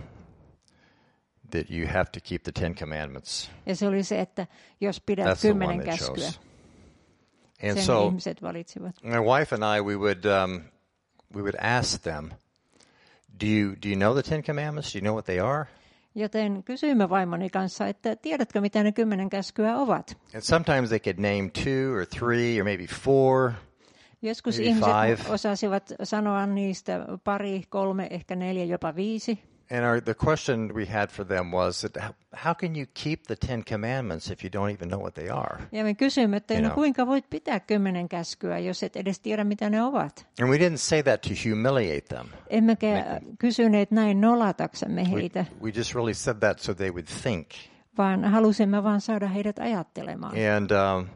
that you have to keep the Ten Commandments. Ja se oli se, että jos pidät That's the one kymmenen they käskyä, chose. And sen so ihmiset valitsivat. my wife and I, we would um, we would ask them, "Do you do you know the Ten Commandments? Do you know what they are?" Joten kysyimme vaimoni kanssa, että tiedätkö mitä ne kymmenen käskyä ovat? And sometimes they could name two or three or maybe four. Joskus Maybe ihmiset five. osasivat sanoa niistä pari, kolme, ehkä neljä, jopa viisi. And our, the question we had for them was that how, how can you keep the Ten Commandments if you don't even know what they are? Ja me kysyimme, että You no, know. kuinka voit pitää kymmenen käskyä, jos et edes tiedä, mitä ne ovat. And we didn't say that to humiliate them. Emmekä kysyneet näin nolataksemme We, heitä, we just really said that so they would think. vaan halusimme vaan saada heidät ajattelemaan. And um,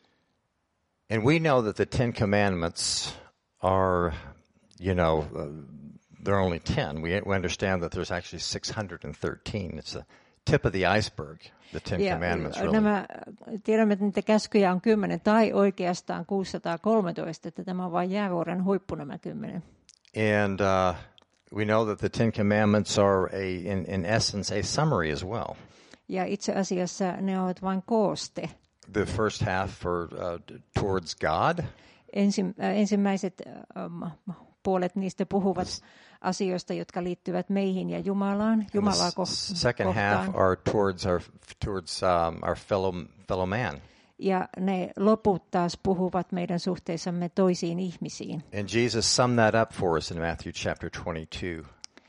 and we know that the Ten Commandments are, you know, uh, they're only ten. We, we understand that there's actually six hundred thirteen. It's the tip of the iceberg, the Ten Ja Commandments really. nämä, tiedämme, että niitä käskyjä on kymmenen tai oikeastaan kuusisataakolmetoista, että tämä on vain jäävuoren huippu nämä kymmenen. And uh, we know that the Ten Commandments are, a, in, in essence, a summary as well. Ja itse asiassa ne ovat vain kooste. The first half for uh, towards God, Ensim, äh, ensimmäiset ähm, puolet niistä puhuvat asioista, jotka liittyvät meihin ja Jumalaan, and the Jumalaa s- ko- second half kohtaan. are towards our towards um, our fellow fellow man. Ja ne loput taas puhuvat meidän suhteissamme toisiin ihmisiin. And Jesus summed that up for us in Matthew chapter twenty-two.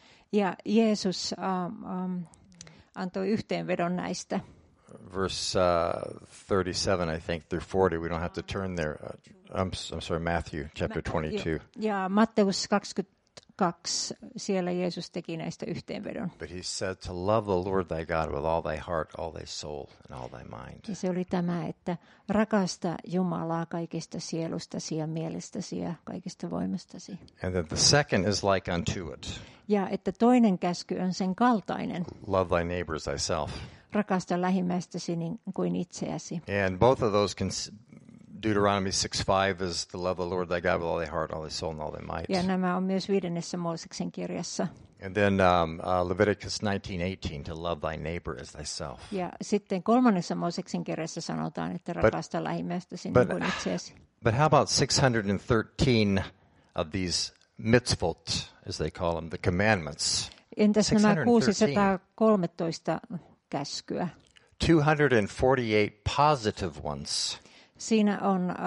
Ja Jeesus ähm, ähm, antoi yhteenvedon näistä. Verse uh, thirty-seven, I think, through forty. We don't have to turn there. Uh, I'm, s- I'm sorry, Matthew chapter twenty-two. Ja Matteus kaksikymmentäkaksi, siellä Jeesus teki näistä yhteenvedon. But he said to love the Lord thy God with all thy heart, all thy soul, and all thy mind. Ja se oli tämä, että rakasta Jumalaa kaikista sielustasi ja mielestäsi ja kaikista voimastasi. And that the second is like unto it. Ja että toinen käsky on sen kaltainen, Love thy neighbor as thyself. rakasta lähimmäistäsi niin kuin itseäsi. And both of those, can, Deuteronomy six five is to love the Lord thy God with all thy heart, all thy soul, and all thy might. Ja nämä on myös viidennessä Mooseksen kirjassa. And then um, uh, Leviticus nineteen eighteen, to love thy neighbor as thyself. Ja sitten kolmannessa Mooseksen kirjassa sanotaan, että rakasta lähimmäistäsi niin but- kuin itseäsi. But how about six hundred thirteen of these mitzvot, as they call them, the commandments? Entäs nämä six hundred thirteen. kuusisataakolmetoista käskyä? two hundred forty-eight positive ones. Siinä on uh,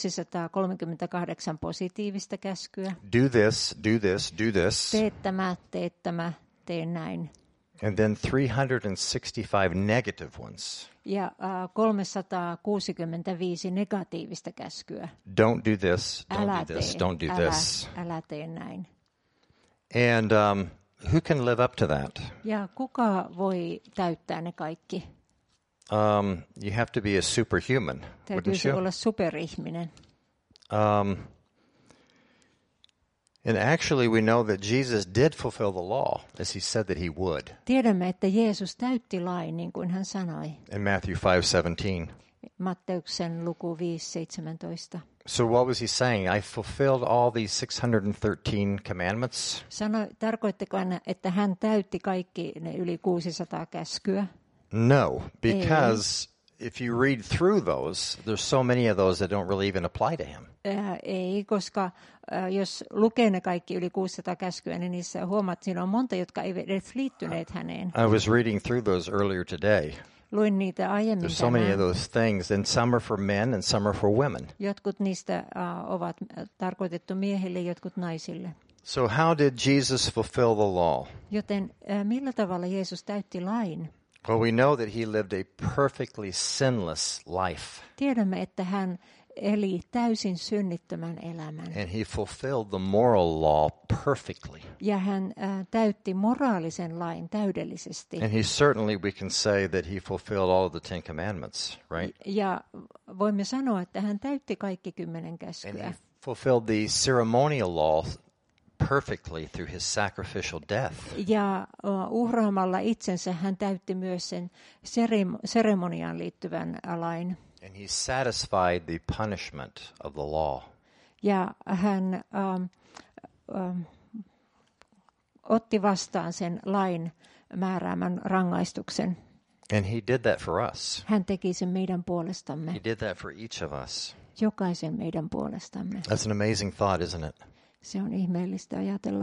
kaksisataakolmekymmentäkahdeksan positiivista käskyä. Do this, do this, do this. Teet tämä, teet tämä, tee näin. And then three hundred sixty-five negative ones. Ja uh, kolmesataakuusikymmentäviisi negatiivista käskyä. Don't do this, don't Älä do tee, this, don't do älä, this. älä tee näin. And um, who can live up to that? Ja kuka voi täyttää ne kaikki? Um, you have to be a superhuman, wouldn't Täytyisi you? olla superihminen. Um, and actually, we know that Jesus did fulfill the law, as he said that he would, Tiedämme, että Jeesus täytti lain, niin kuin hän sanoi. in Matthew five seventeen. Matteuksen luku viisi seitsemäntoista. So what was he saying? I fulfilled all these six hundred thirteen commandments? Sanoi, tarkoittiko hän, että hän täytti kaikki ne yli kuusisataa käskyä? No, because if you read through those, there's so many of those that don't really even apply to him. Äh, ei, koska äh, jos lukee ne kaikki yli kuusisataa käskyä, niin niissä huomaat, että siinä on monta, jotka eivät edes liittyneet häneen. I was reading through those earlier today. Luin niitä aiemmin There's so many of tänään. those things, and some are for men and some are for women. Jotkut niistä äh, ovat tarkoitettu miehille, jotkut naisille. So how did Jesus fulfill the law? Joten äh, millä tavalla Jeesus täytti lain? Well, we know that he lived a perfectly sinless life. Tiedämme, että hän eli täysin synnittömän elämän. And he fulfilled the moral law perfectly. Ja hän äh, täytti moraalisen lain täydellisesti. And he certainly, we can say that he fulfilled all of the Ten Commandments, right? Ja voimme sanoa, että hän täytti kaikki kymmenen And käskyä. he fulfilled the ceremonial law perfectly through his sacrificial death. Ja uh, uhraamalla itsensä hän täytti myös sen serem- seremoniaan liittyvän lain. And he satisfied the punishment of the law. Ja hän um, um, otti vastaan sen lain määräämän rangaistuksen. And he did that for us. Hän teki sen meidän puolestamme, He did that for each of us. jokaisen meidän puolestamme. That's an amazing thought, isn't it? Se on ihmeellistä ajatella.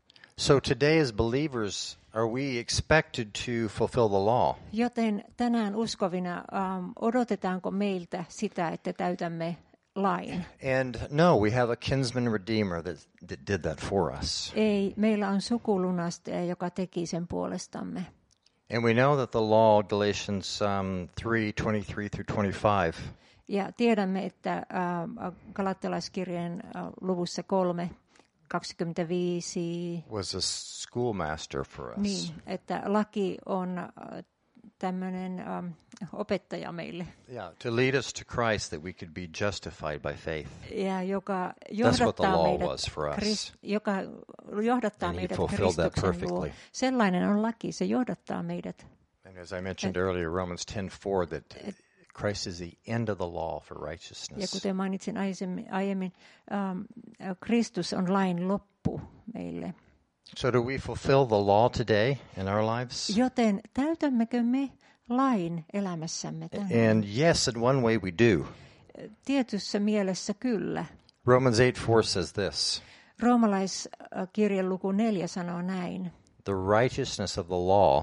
So today as believers, are we expected to fulfill the law? Joten tänään uskovina um, odotetaanko meiltä sitä, että täytämme lain? And no, we have a kinsman redeemer that, that did that for us. Ei, meillä on sukulunastaja, joka teki sen puolestamme. And we know that the law, Galatians um, three twenty-three through twenty-five, Ja tiedämme, että uh, Galattalaiskirjeen uh, luvussa kolme, kaksikymmentäviisi, was a schoolmaster for us. niin, että laki on uh, tämmöinen um, opettaja meille, Yeah, to lead us to Christ that we could be justified by faith. ja joka what the johdattaa law meidät, was for us. Krist, joka johdattaa And he meidät fulfilled that Kristuksen luo. perfectly. Sellainen on laki, se johdattaa meidät. And as I mentioned earlier, Romans ten four, that Christ is the end of the law for Ja righteousness. kuten mainitsin aiemmin, aiemmin um, Kristus on lain loppu meille. So do we fulfill the law today in our lives? Joten täytämmekö me lain elämässämme tänään? And yes, in one way we do. Tietyssä mielessä kyllä. Romans eight four says this: Roomalaiskirjan luku neljä sanoo näin. the righteousness of the law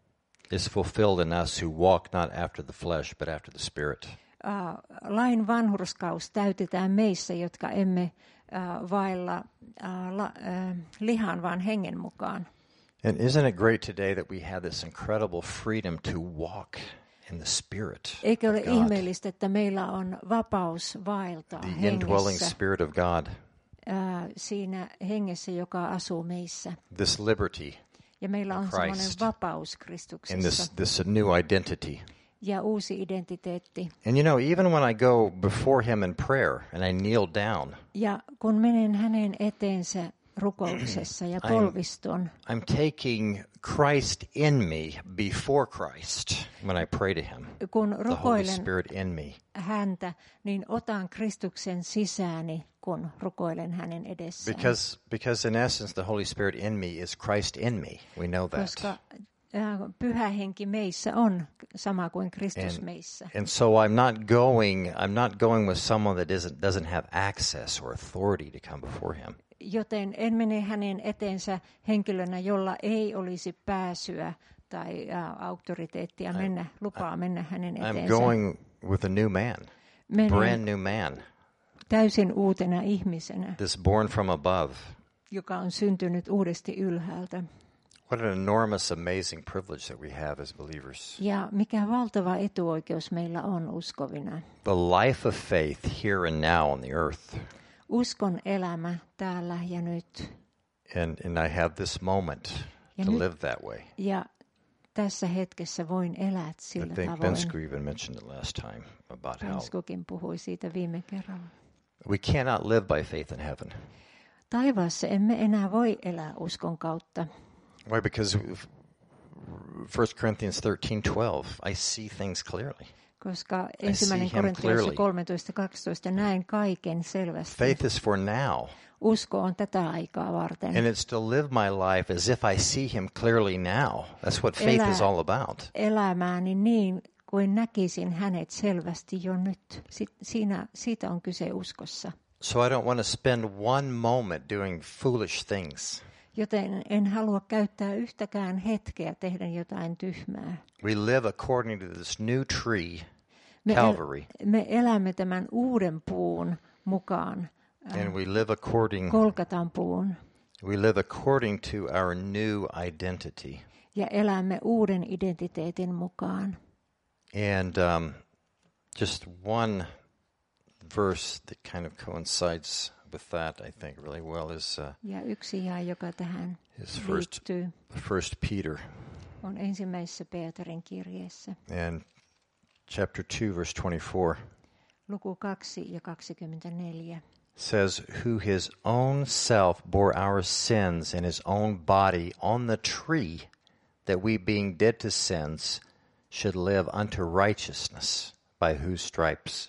is fulfilled in us who walk not after the flesh, but after the Spirit. Uh, lain vanhurskaus täytetään meissä, jotka emme uh, vailla uh, la, uh, lihan, vaan hengen mukaan. And isn't it great today that we have this incredible freedom to walk in the Spirit Eikö ole of God, ihmeellistä, että meillä on vapaus vaeltaa the indwelling hengessä, Spirit of God, uh, siinä hengessä, joka asuu meissä. this liberty Ja meillä on semmoinen Christ. vapaus and Kristuksessa this, this new identity. ja uusi identiteetti. And you know, even when I go before Him in prayer and I kneel down, Ja kun menen hänen eteensä rukouksessa ja I'm- polviston, I'm taking Christ in me before Christ when I pray to Him. kun The Holy rukoilen Spirit in me. häntä, niin otan Kristuksen sisääni, kun rukoilen hänen edessään. Because, because in essence, the Holy Spirit in me is Christ in me. We know that. Koska äh, pyhä henki meissä on sama kuin Kristus And, meissä. and so I'm not going. I'm not going with someone that isn't doesn't have access or authority to come before Him. Joten en mene hänen eteensä henkilönä, jolla ei olisi pääsyä tai äh, auktoriteettia mennä, lupaa mennä hänen I'm eteensä. going with a new man, Menen brand new man, täysin uutena ihmisenä, this born from above. joka on syntynyt uudesti ylhäältä. What an enormous, amazing privilege that we have as believers. Ja mikä valtava etuoikeus meillä on uskovina. The life of faith here and now on the earth. Uskon elämä täällä ja nyt. And, and I have this moment Ja to nyt- live that way. Ja tässä hetkessä voin elää I sillä think tavoin. Bensku even mentioned it last time about how Penskukin puhui siitä viime kerralla. we cannot live by faith in heaven. Taivaassa emme enää voi elää uskon kautta. Why? Because First Corinthians thirteen twelve, I see things clearly. Koska ensimmäinen him Korintialaisissa clearly. kolmetoista kaksitoista näin kaiken selvästi. Faith is for now, Usko on tätä aikaa varten. and it's to live my life as if I see Him clearly now. That's what faith Elää is all about. elämääni niin kuin näkisin hänet selvästi jo nyt. Si- siinä, siitä on kyse uskossa. So I don't want to spend one moment doing foolish things. Joten en halua käyttää yhtäkään hetkeä tehdä jotain tyhmää. We live according to this new tree, Me, el- Calvary, me elämme tämän uuden puun mukaan, and we live according Kolkatan puun, we live according to our new identity. ja elämme uuden identiteetin mukaan. And um, just one verse that kind of coincides with that, I think, really well is uh, Ja yksi jae, joka tähän is first, liittyy, first Peter. on ensimmäisessä Peterin kirjeessä. And chapter two, verse twenty-four Luku kaksi ja kaksikymmentäneljä. says, who his own self bore our sins in his own body on the tree, that we being dead to sins should live unto righteousness, by whose stripes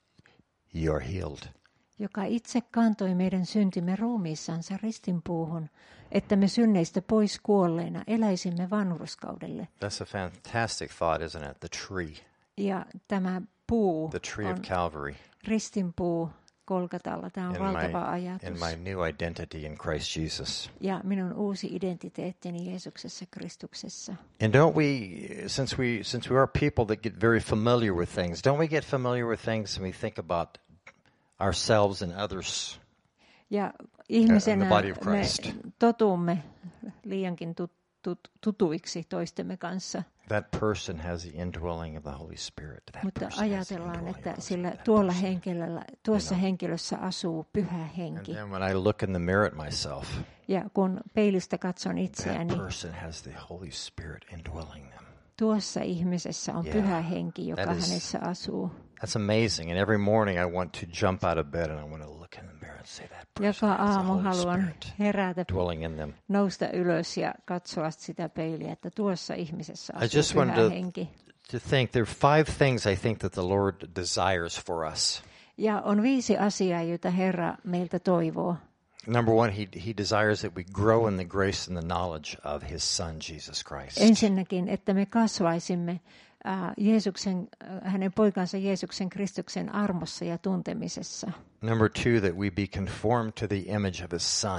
ye are healed. Joka itse kantoi meidän syntimme ruumiissansa ristinpuuhun, että me synneistä pois kuolleina eläisimme vanhurskaudelle. That's a fantastic thought, isn't it? The tree. Ja tämä puu The tree of on Calvary. ristinpuu Kolkatalla. Tämä on In valtava my, ajatus. in my new identity in Christ Jesus. Ja minun uusi identiteettini Jeesuksessa Kristuksessa. And don't we, since we since we are people that get very familiar with things, don't we get familiar with things and we think about ourselves and others? Ja ihmisenä the body of me Christ. totumme liiankin tut, tut, tutuiksi toistemme kanssa. That person has the indwelling of the Holy Spirit. That Mutta person has the ajatellaan, indwelling että of the sillä Spirit. That tuolla person. henkilöllä, tuossa You know. henkilössä asuu pyhä And henki. then when I look in the mirror at myself, Ja kun peilistä katson that itseäni, person has the Holy Spirit indwelling them. tuossa ihmisessä on Yeah. pyhä henki, joka That is- hänessä asuu. That's amazing. And every morning I want to jump out of bed and I want to look in the mirror and say that person Joka has the aamu Holy haluan Spirit herätä, dwelling in them. nousta ylös ja katsoa sitä peiliä, että tuossa ihmisessä I just asuu wanted pyhä to- henki. To think there are five things I think that the Lord desires for us. Ja on viisi asiaa, joita Herra meiltä toivoo. Number one, he, he desires that we grow in the grace and the knowledge of his Son, Jesus Christ. Ensinnäkin, että me kasvaisimme äh, Jeesuksen, äh, hänen poikansa Jeesuksen Kristuksen armossa ja tuntemisessa. Number two, that we be conformed to the image of his Son.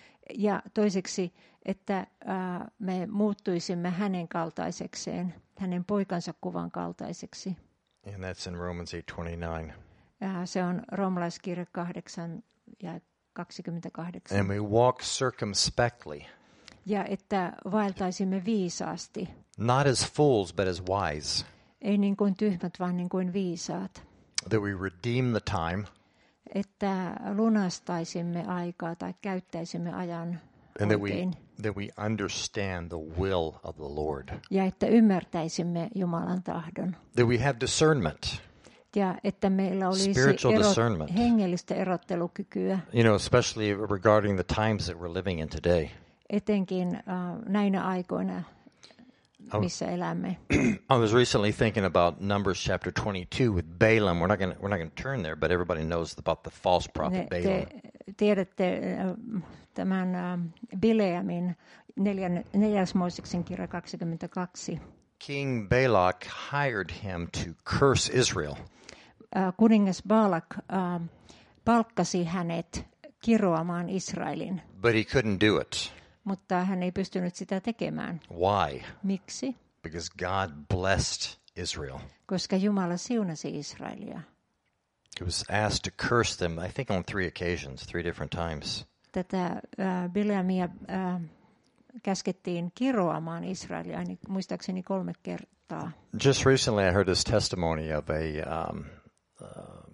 Ja toiseksi, että äh, me muuttuisimme hänen kaltaisekseen, hänen poikansa kuvan kaltaiseksi. And that's in Romans eight twenty-nine. Äh, se on Roomalaiskirje kahdeksan ja kaksikymmentäkahdeksan. And we walk circumspectly, Ja että vaeltaisimme viisaasti, not as fools, but as wise. ei niin kuin tyhmät, vaan niin kuin viisaat. That we redeem the time, Että lunastaisimme aikaa tai käyttäisimme ajan and that we, oikein. that we understand the will of the Lord. Ja että ymmärtäisimme Jumalan tahdon. That we have discernment. Ja että meillä olisi Spiritual erot, discernment. hengellistä erottelukykyä, You know, especially regarding the times that we're living in today. etenkin uh, näinä aikoina, missä elämme. I was recently thinking about Numbers chapter twenty-two with Balaam. We're not going we're not going to turn there, but everybody knows about the false prophet Ne, Balaam. te tiedätte uh, tämän uh, Bileamin neljän, neljäs Mooseksen kirja kaksikymmentäkaksi. King Balak hired him to curse Israel. Uh, kuningas Balak uh, palkkasi hänet kiroamaan Israelin, But he couldn't do it. mutta hän ei pystynyt sitä tekemään. Why? Miksi? Because God blessed Israel. Koska Jumala siunasi Israelia. He was asked to curse them, I think on three occasions, three different times. Tätä äh, Bileamia äh, käskettiin kiroamaan Israelia, niin muistaakseni kolme kertaa. Just recently I heard this testimony of a, um, uh,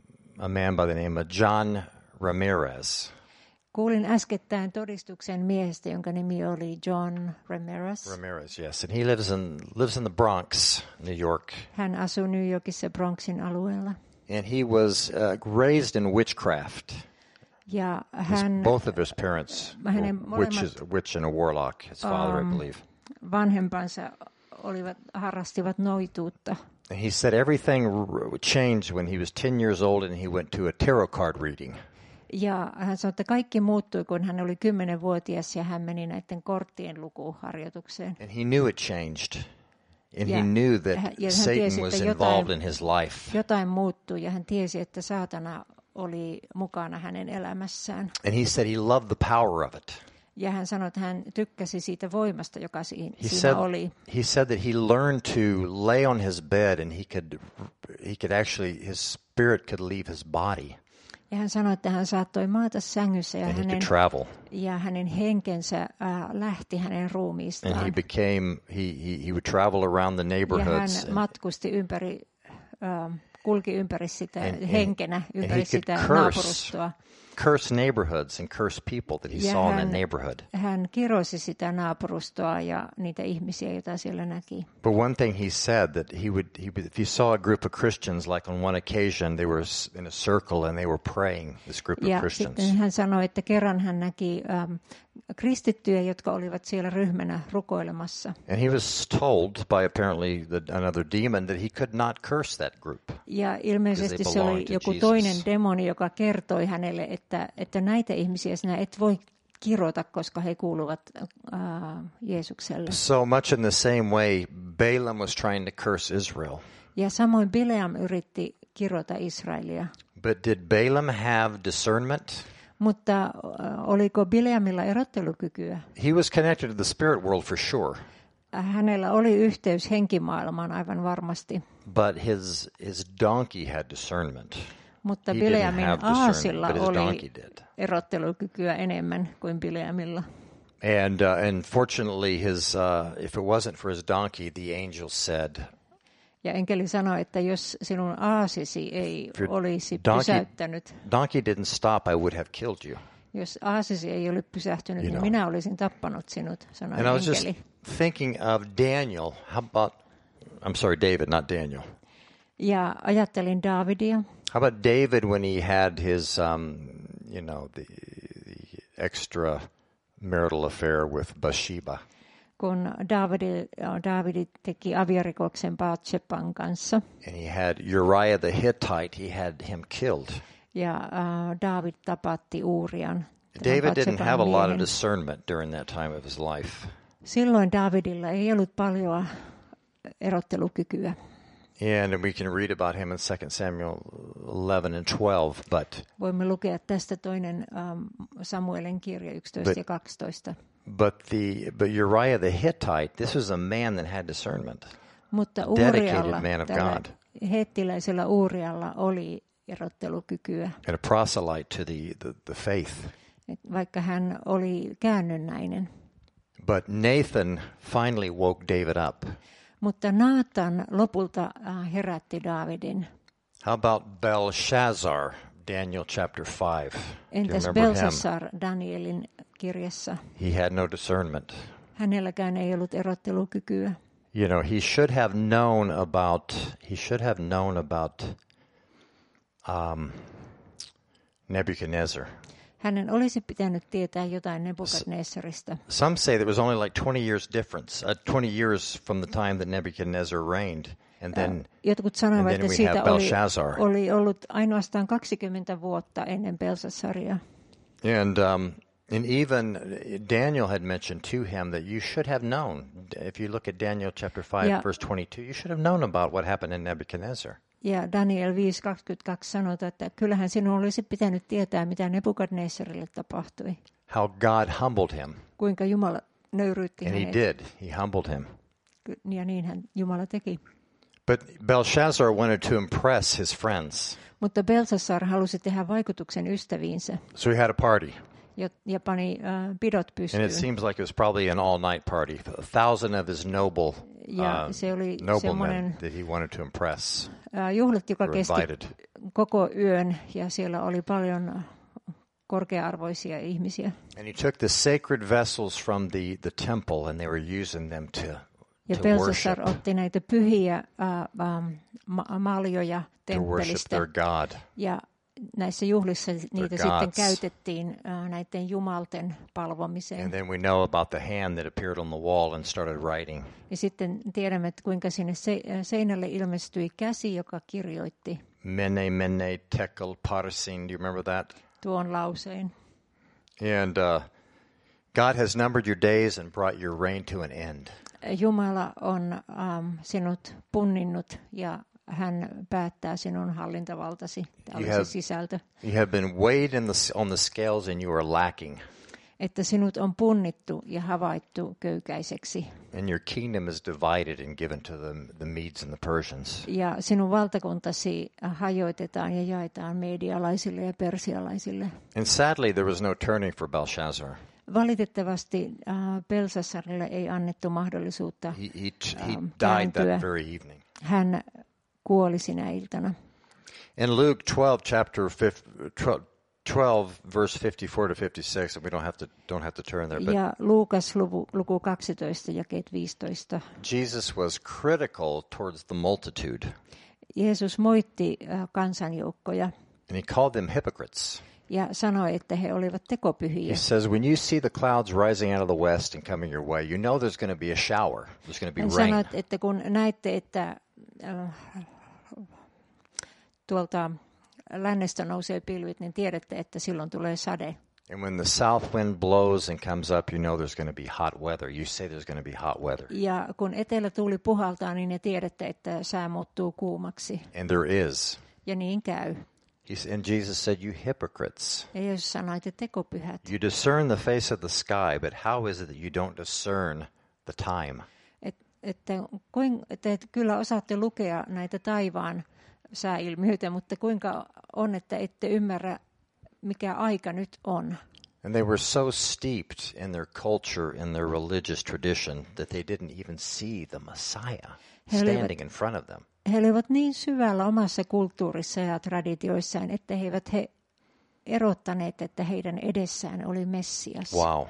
a man by the name of John Ramirez. Kuulin äskettäin todistuksen miehestä, jonka nimi oli John Ramirez. Ramirez, yes. And he lives in, lives in the Bronx, New York. Hän asuu New Yorkissa Bronxin alueella. And he was uh, raised in witchcraft. Ja His, hän, both of his parents hänen were witches, molemmat a witch and a warlock. His father, Um, I believe. vanhempansa olivat, harrastivat noituutta. And he said everything r- changed when he was ten years old and he went to a tarot card reading. Ja hän sanoi, että kaikki muuttui, kun hän oli kymmenvuotias ja hän meni näiden korttien lukuharjoitukseen. And he knew it changed. And he Ja- knew ja that hän- ja hän Satan tiesi, was että involved jotain- in his life. Jotain muuttui ja hän tiesi, että saatana oli mukana hänen elämässään. And he said he loved the power of it. Ja hän sanoi, että hän tykkäsi siitä voimasta, joka siinä, He siinä said, oli. he said that he learned to lay on his bed and he could, he could actually, his spirit could leave his body Ja hän sanoi, että hän saattoi maata sängyssä ja and he hänen, could travel. ja hänen henkensä äh, lähti hänen And he ruumiistaan. became, he, he, he would travel around the Ja neighborhoods hän and, matkusti ympäri äh, kulki ympäri sitä And- and- henkenä, and he ympäri could sitä curse. naapurustoa. curse neighborhoods and curse people that he Ja saw in hän- the neighborhood. Hän kirosi sitä naapurustoa ja niitä ihmisiä, joita siellä näki. But one thing he said that he would, he would, if he saw a group of Christians, like on one occasion, they were s- in a circle and they were praying, this group of Ja Christians. sitten hän sanoi, että kerran hän näki ähm, kristittyjä, jotka olivat siellä ryhmänä rukoilemassa. And he was told by apparently the, another demon that he could not curse that group. Ja ilmeisesti Because se they oli belonged to joku Jesus. toinen demoni, joka kertoi hänelle, että, että näitä ihmisiä sinä et voi kirota, koska he kuuluvat äh, Jeesukselle. So much in the same way, Balaam was trying to curse Israel. Ja samoin Bileam yritti kirota Israelia. But did Balaam have discernment? Mutta äh, oliko Bileamilla erottelukykyä? He was connected to the spirit world for sure. Hänellä oli yhteys henkimaailmaan aivan varmasti, But his his donkey had discernment. mutta He didn't Bileamin have discernment, aasilla but his oli donkey did. erottelukykyä enemmän kuin Bileamilla. And uh, and fortunately, his uh, if it wasn't for his donkey, the angel said, Ja enkeli sanoi, että jos sinun aasisi ei If your olisi donkey- pysäyttänyt, "Donkey didn't stop, I would have killed you." jos aasisi ei ole pysähtynyt, You niin know. minä olisin tappanut sinut, sanoi And I was just enkeli. thinking of Daniel. How about? I'm sorry, David, not Daniel. Ja ajattelin Daavidia. How about David when he had his, um, you know, the, the extra marital affair with Bathsheba? Kun Daavidi, Daavidi teki aviorikoksen Batsheban kanssa, And he had Uriah the Hittite, he had him killed. ja uh, Daavid tapatti Uurian. tämän David didn't Batseban have a lot of miehen. discernment during that time of his life. Silloin Daavidilla ei ollut paljon erottelukykyä. And we can read about him in Second Samuel eleven and twelve, but Voimme lukea tästä toinen um, Samuelin kirja yksitoista But- ja kaksitoista. but the but Uriah the Hittite, this was a man that had discernment. Mutta dedicated Uurialla, man of tällä God. hettiläisellä Uurialla oli erottelukykyä, And a proselyte to the, the, the faith. et vaikka hän oli käännynnäinen. But Nathan finally woke David up. Mutta Naatan lopulta äh, herätti Daavidin. How about Belshazzar, Daniel chapter five? Do you Entäs remember him? Belshazzar Danielin kirjassa? He had no discernment. Hänelläkään ei ollut erottelukykyä. You know, he should have known about, he should have known about um, Nebuchadnezzar. Hänen olisi pitänyt tietää jotain Nebukadnessarista. Some say there was only like twenty years difference, uh, twenty years from the time that Nebuchadnezzar reigned. And then, Jotkut and sanovat, then että we siitä have oli, Belshazzar. oli ollut ainoastaan kaksikymmentä vuotta ennen Belsassaria. And um, and even Daniel had mentioned to him that you should have known. If you look at Daniel chapter five, Yeah. verse twenty-two, you should have known about what happened in Nebuchadnezzar. Ja Daniel viisi kaksikymmentäkaksi sanotaan, että kyllähän sinun olisi pitänyt tietää, mitä Nebukadnessarille tapahtui. How God humbled him. Kuinka Jumala nöyryytti And he hänet. did. He humbled him. Ky- Ja niin hän Jumala teki. But Belshazzar wanted to impress his friends. Mutta Belsassar halusi tehdä vaikutuksen ystäviinsä So he had a party. ja, ja pani äh, pidot And pystyyn. it seems like it was probably an all-night party. A thousand of his noble Ja uh, se oli noblemen semmoinen that he wanted to impress äh, juhlat, joka were kesti invited. koko yön ja siellä oli paljon korkea-arvoisia ihmisiä. And he took the sacred vessels from the, the temple and they were using them to, Ja to Belsassar worship, otti näitä pyhiä äh, ähm, ma- maljoja to worship temppelistä their God. ja näissä juhlissa niitä Their sitten gods. käytettiin äh, näiden jumalten And palvomiseen. then we know about the hand that appeared on the wall and started writing. Ja sitten tiedämme, että kuinka sinne se- äh, seinälle ilmestyi käsi, joka kirjoitti Mene, mene, tekel, parsin. Do you remember that? tuon lauseen. And uh, God has numbered your days and brought your reign to an end. Jumala on ähm, sinut punninnut ja hän päättää sinun hallintavaltasi. Tämä oli You have- se sisältö. You have been weighed in the, on the scales and you are lacking. Että sinut on punnittu ja havaittu köykäiseksi. And your kingdom is divided and given to the, the Medes and the Persians. Ja sinun valtakuntasi hajoitetaan ja jaetaan medialaisille ja persialaisille. And sadly, there was no turning for Belshazzar. Valitettavasti äh, Belsassarille ei annettu mahdollisuutta. He, he, he Um, died that kääntyä. very evening. Hän kuoli sinä iltana. In Luke twelve, chapter twelve, verse fifty-four to fifty-six, and we don't have to don't have to turn there. But Ja Luukas luku, luku kaksitoista, jakeet viisitoista. Jesus was critical towards the multitude, Jeesus moitti äh, kansanjoukkoja and he called them hypocrites. ja sanoi, että he olivat tekopyhiä. He says, when you see the clouds rising out of the west and coming your way, you know there's going to be a shower. There's going to be Hän rain. sanoi, että kun näette, että äh, tuolta lännestä nousee pilvit, niin tiedätte, että silloin tulee sade. And when the south wind blows and comes up, you know there's going to be hot weather. You say there's going to be hot weather. Ja kun etelätuuli puhaltaa, niin ne tiedätte, että sää muuttuu kuumaksi. And there is. Ja niin käy. He's, and Jesus said, you hypocrites. Ja Jeesus sanoi, että tekopyhät. You discern the face of the sky, but how is it that you don't discern the time? Et, että kuin, te kyllä osaatte lukea näitä taivaan sääilmiöitä, mutta kuinka on, että ette ymmärrä, mikä aika nyt on. And they were so steeped in their culture, in their religious tradition, that they didn't even see the Messiah standing in front of them. He olivat niin syvällä omassa kulttuurissa ja traditioissaan, että he eivät he erottaneet, että heidän edessään oli Messias. Wow.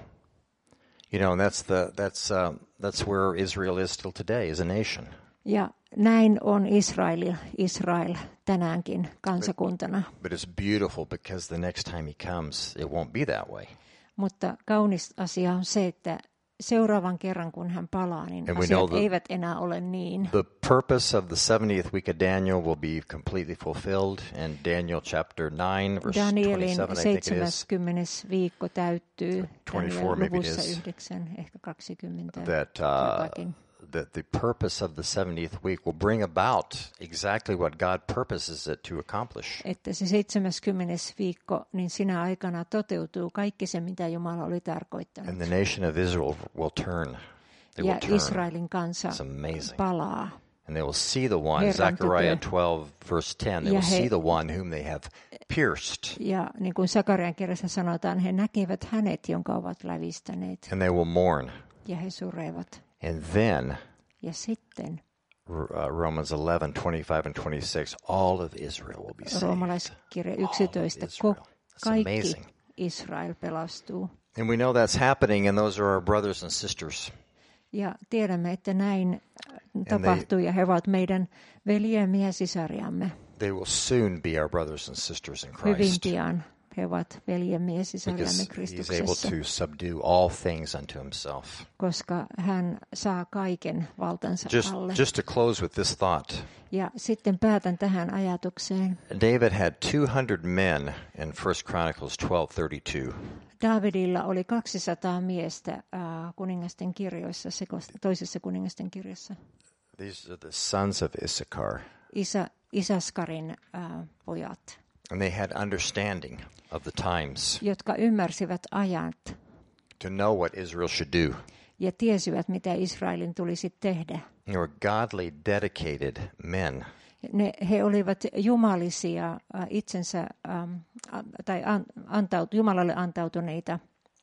You know, that's the that's uh, that's where Israel is still today as a nation. Ja näin on Israel, Israel tänäänkin kansakuntana. But it's beautiful because the next time he comes, it won't be that way. Mutta kaunis asia on se, että seuraavan kerran kun hän palaa, niin And we asiat know the- eivät enää ole niin. The purpose of the seventieth week of Daniel will be completely fulfilled in Daniel chapter nine, verse Danielin twenty-seven, I think it is. seitsemäskymmenes viikko täyttyy. twenty-four maybe it luvussa is. yhdeksän, ehkä kaksikymmentä. That uh, jotakin. that the purpose of the seventieth week will bring about exactly what God purposes it to accomplish. Että se seitsemäskymmenes viikko, niin sinä aikana toteutuu kaikki se, mitä Jumala oli tarkoittanut. And the nation of Israel will turn. They Ja will turn. Israelin kansa It's amazing. palaa. And they will see the one, Herran Zechariah tytö. twelve, verse ten, they Ja will he- see the one whom they have pierced, Ja niin kuin Sakarian kirjassa sanotaan, he näkevät hänet, jonka ovat lävistäneet. and they will mourn. Ja he surevat. And then, Ja sitten uh, Romans eleven, twenty-five and twenty-six, all of Israel will be saved. roomalaiskirja All of yksitoista, Israel. ko- That's kaikki amazing. Israel pelastuu. And we know that's happening, and those are our brothers and sisters. Ja tiedämme, että näin tapahtuu, ja he ovat meidän veljemme ja sisariamme. They will soon be our brothers and sisters in Hyvin Christ, pian he ovat veljemme ja sisariamme because he's able Kristuksessa, to subdue all things unto himself. koska hän saa kaiken valtansa Just, alle. just to close with this thought, Ja sitten päätän tähän ajatukseen. David had two hundred men in First Chronicles twelve thirty-two. Daavidilla oli kaksisataa miestä äh, kuningasten kirjoissa, sekos- toisessa kuningasten kirjassa. These are the sons of Issachar, Isä, Isaskarin äh, pojat, and they had understanding of the times jotka ymmärsivät ajat to know what Israel should do. ja tiesivät, mitä Israelin tulisi tehdä. They were godly, dedicated men. Ne, he olivat jumalisia äh, itsensä, ähm, a, tai an, antaut, Jumalalle antautuneita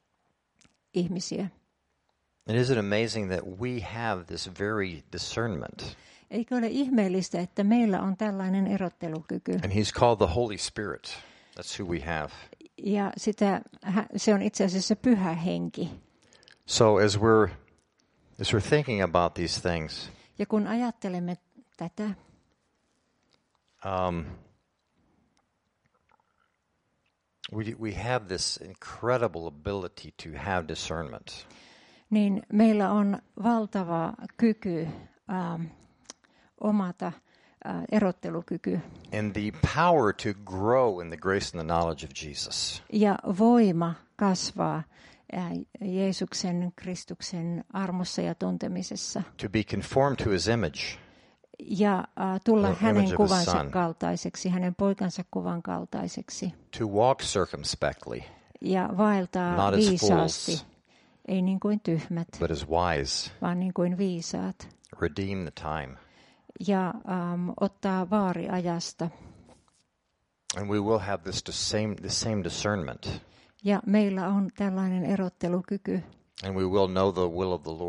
ihmisiä. And isn't it amazing that we have this very discernment? Eikö ole ihmeellistä, että meillä on tällainen erottelukyky? And he's called the Holy Spirit. That's who we have. Ja sitä, se on itse asiassa pyhä henki. So as we're as we're thinking about these things, Ja kun ajattelemme tätä, um, we we have this incredible ability to have discernment. niin meillä on valtava kyky ähm, omata äh, erottelukyky And the power to grow in the grace and the knowledge of Jesus. ja voima kasvaa äh, Jeesuksen, Kristuksen armossa ja tuntemisessa. To be conformed to his image. Ja äh, tulla The hänen image of his kuvansa son. kaltaiseksi, hänen poikansa kuvan kaltaiseksi. To walk circumspectly, Ja vaeltaa Not as viisaasti, fools. ei niin kuin tyhmät, but as wise. vaan niin kuin viisaat. Redeem the time. Ja ähm, ottaa vaari ajasta. And we will have this the same the same discernment. Ja meillä on tällainen erottelukyky. And we will know the will of the Lord.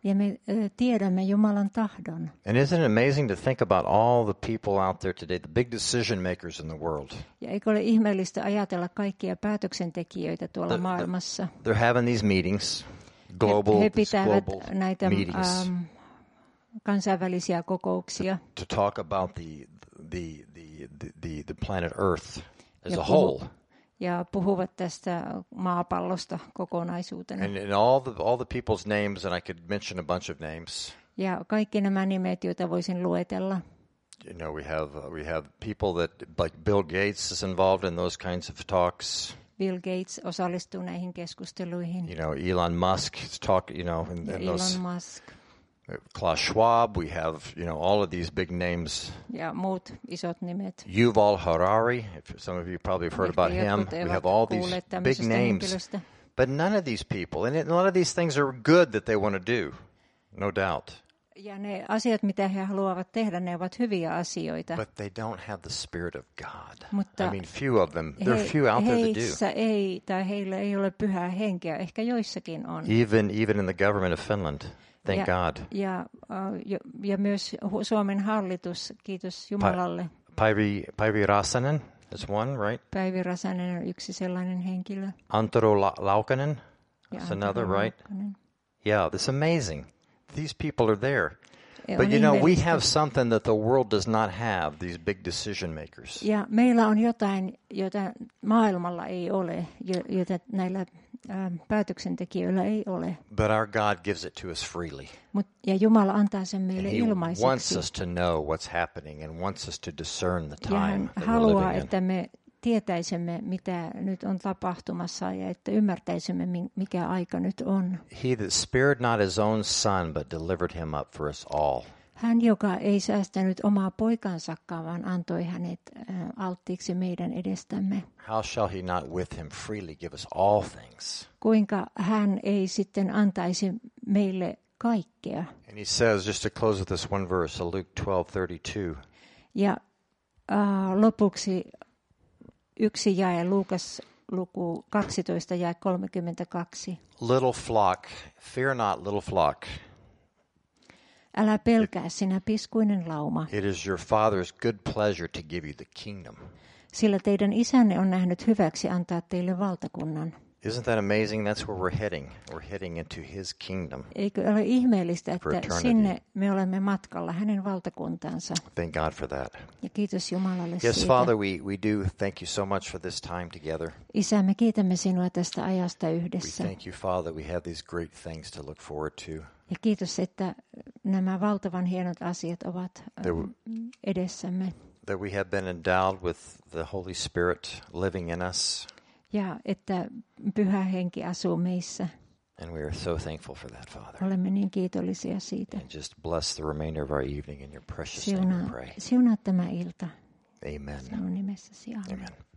Ja me ö, tiedämme Jumalan tahdon. And isn't it amazing to think about all the people out there today, the big decision makers in the world? Ja eikö ole ihmeellistä ajatella kaikkia päätöksentekijöitä tuolla The- maailmassa? They're having these meetings, global, he, he these pitävät global näitä meetings ähm, kansainvälisiä kokouksia. to talk about the the the the, the, the planet Earth as Ja a puhu- whole. Ja puhuvat tästä maapallosta kokonaisuutena. And, and all the all the people's names, and I could mention a bunch of names. Ja kaikki nämä nimet, joita voisin luetella. You know, we have uh, we have people that like Bill Gates is involved in those kinds of talks. Bill Gates osallistuu näihin keskusteluihin. You know, Elon Musk is talk. You know, and, Ja and those Elon Musk Klaus Schwab. We have you know all of these big names. ja muut isot nimet. Yuval Harari. If some of you probably have heard Ehkä about him. jotkut We eivät have all these kuulleet big tämmöisestä names. henkilöstä. But none of these people, and a lot of these things are good that they want to do, no doubt. Ja ne asiat, mitä he haluavat tehdä, ne ovat hyviä asioita. But they don't have the Spirit of God. Mutta I mean, few of them. There are He, few out there that do. heissä ei, tai heillä ei ole pyhää henkeä. Ehkä joissakin on. Even even in the government of Finland, thank ja, God. Ja, uh, ja, ja myös Hu- Suomen hallitus, kiitos Jumalalle. Päivi Päivi Räsänen is one, right? Päivi Räsänen on yksi sellainen henkilö. Antero La- Laukanen Ja is Antero another, right? Laukkanen. Yeah, that's amazing. These people are there. Ja But on you know, we ihmeellistä. have something that the world does not have, these big decision makers. Ja meillä on jotain, jota maailmalla ei ole, jo- jota näillä ähm, päätöksentekijöillä ei ole. But our God gives it to us freely. Mut, ja Jumala antaa sen And meille he wants ilmaiseksi. us to know what's happening and wants us to discern the Ja time hän that we're haluaa, living in. että me tietäisimme, mitä nyt on tapahtumassa ja että ymmärtäisimme, mi- mikä aika nyt on. He that spared not his own son, but delivered him up for us all. Hän, joka ei säästänyt omaa poikansakaan, vaan antoi hänet äh, alttiiksi meidän edestämme. How shall he not with him freely give us all things? Kuinka hän ei sitten antaisi meille kaikkea. And he says, just to close with this one verse, Luke twelve thirty-two. Ja äh, lopuksi yksi jae, Luukas luku kaksitoista jae kolmekymmentäkaksi. Little flock, fear not, little flock. Älä pelkää sinä piskuinen lauma, It is your Father's good pleasure to give you the kingdom. sillä teidän isänne on nähnyt hyväksi antaa teille valtakunnan. Isn't that amazing? That's where we're heading. We're heading into his kingdom. Eikö ole ihmeellistä, For että eternity. sinne me olemme matkalla hänen valtakuntaansa. Thank God for that. Ja kiitos Jumalalle Yes, siitä. Father, we, we do thank you so much for this time together. Isä, me kiitämme sinua tästä ajasta We yhdessä. thank you, Father, we have these great things to look forward to. Ja kiitos, että nämä valtavan hienot asiat ovat There ähm, edessämme. That we have been endowed with the Holy Spirit living in us. Ja että Pyhä Henki asuu meissä. And we are so thankful for that, Father. Olemme niin kiitollisia siitä. And just bless the remainder of our evening in your precious name we Siunaa, pray. siunaa tämä ilta Amen. sinun nimessäsi. Aamen. Amen.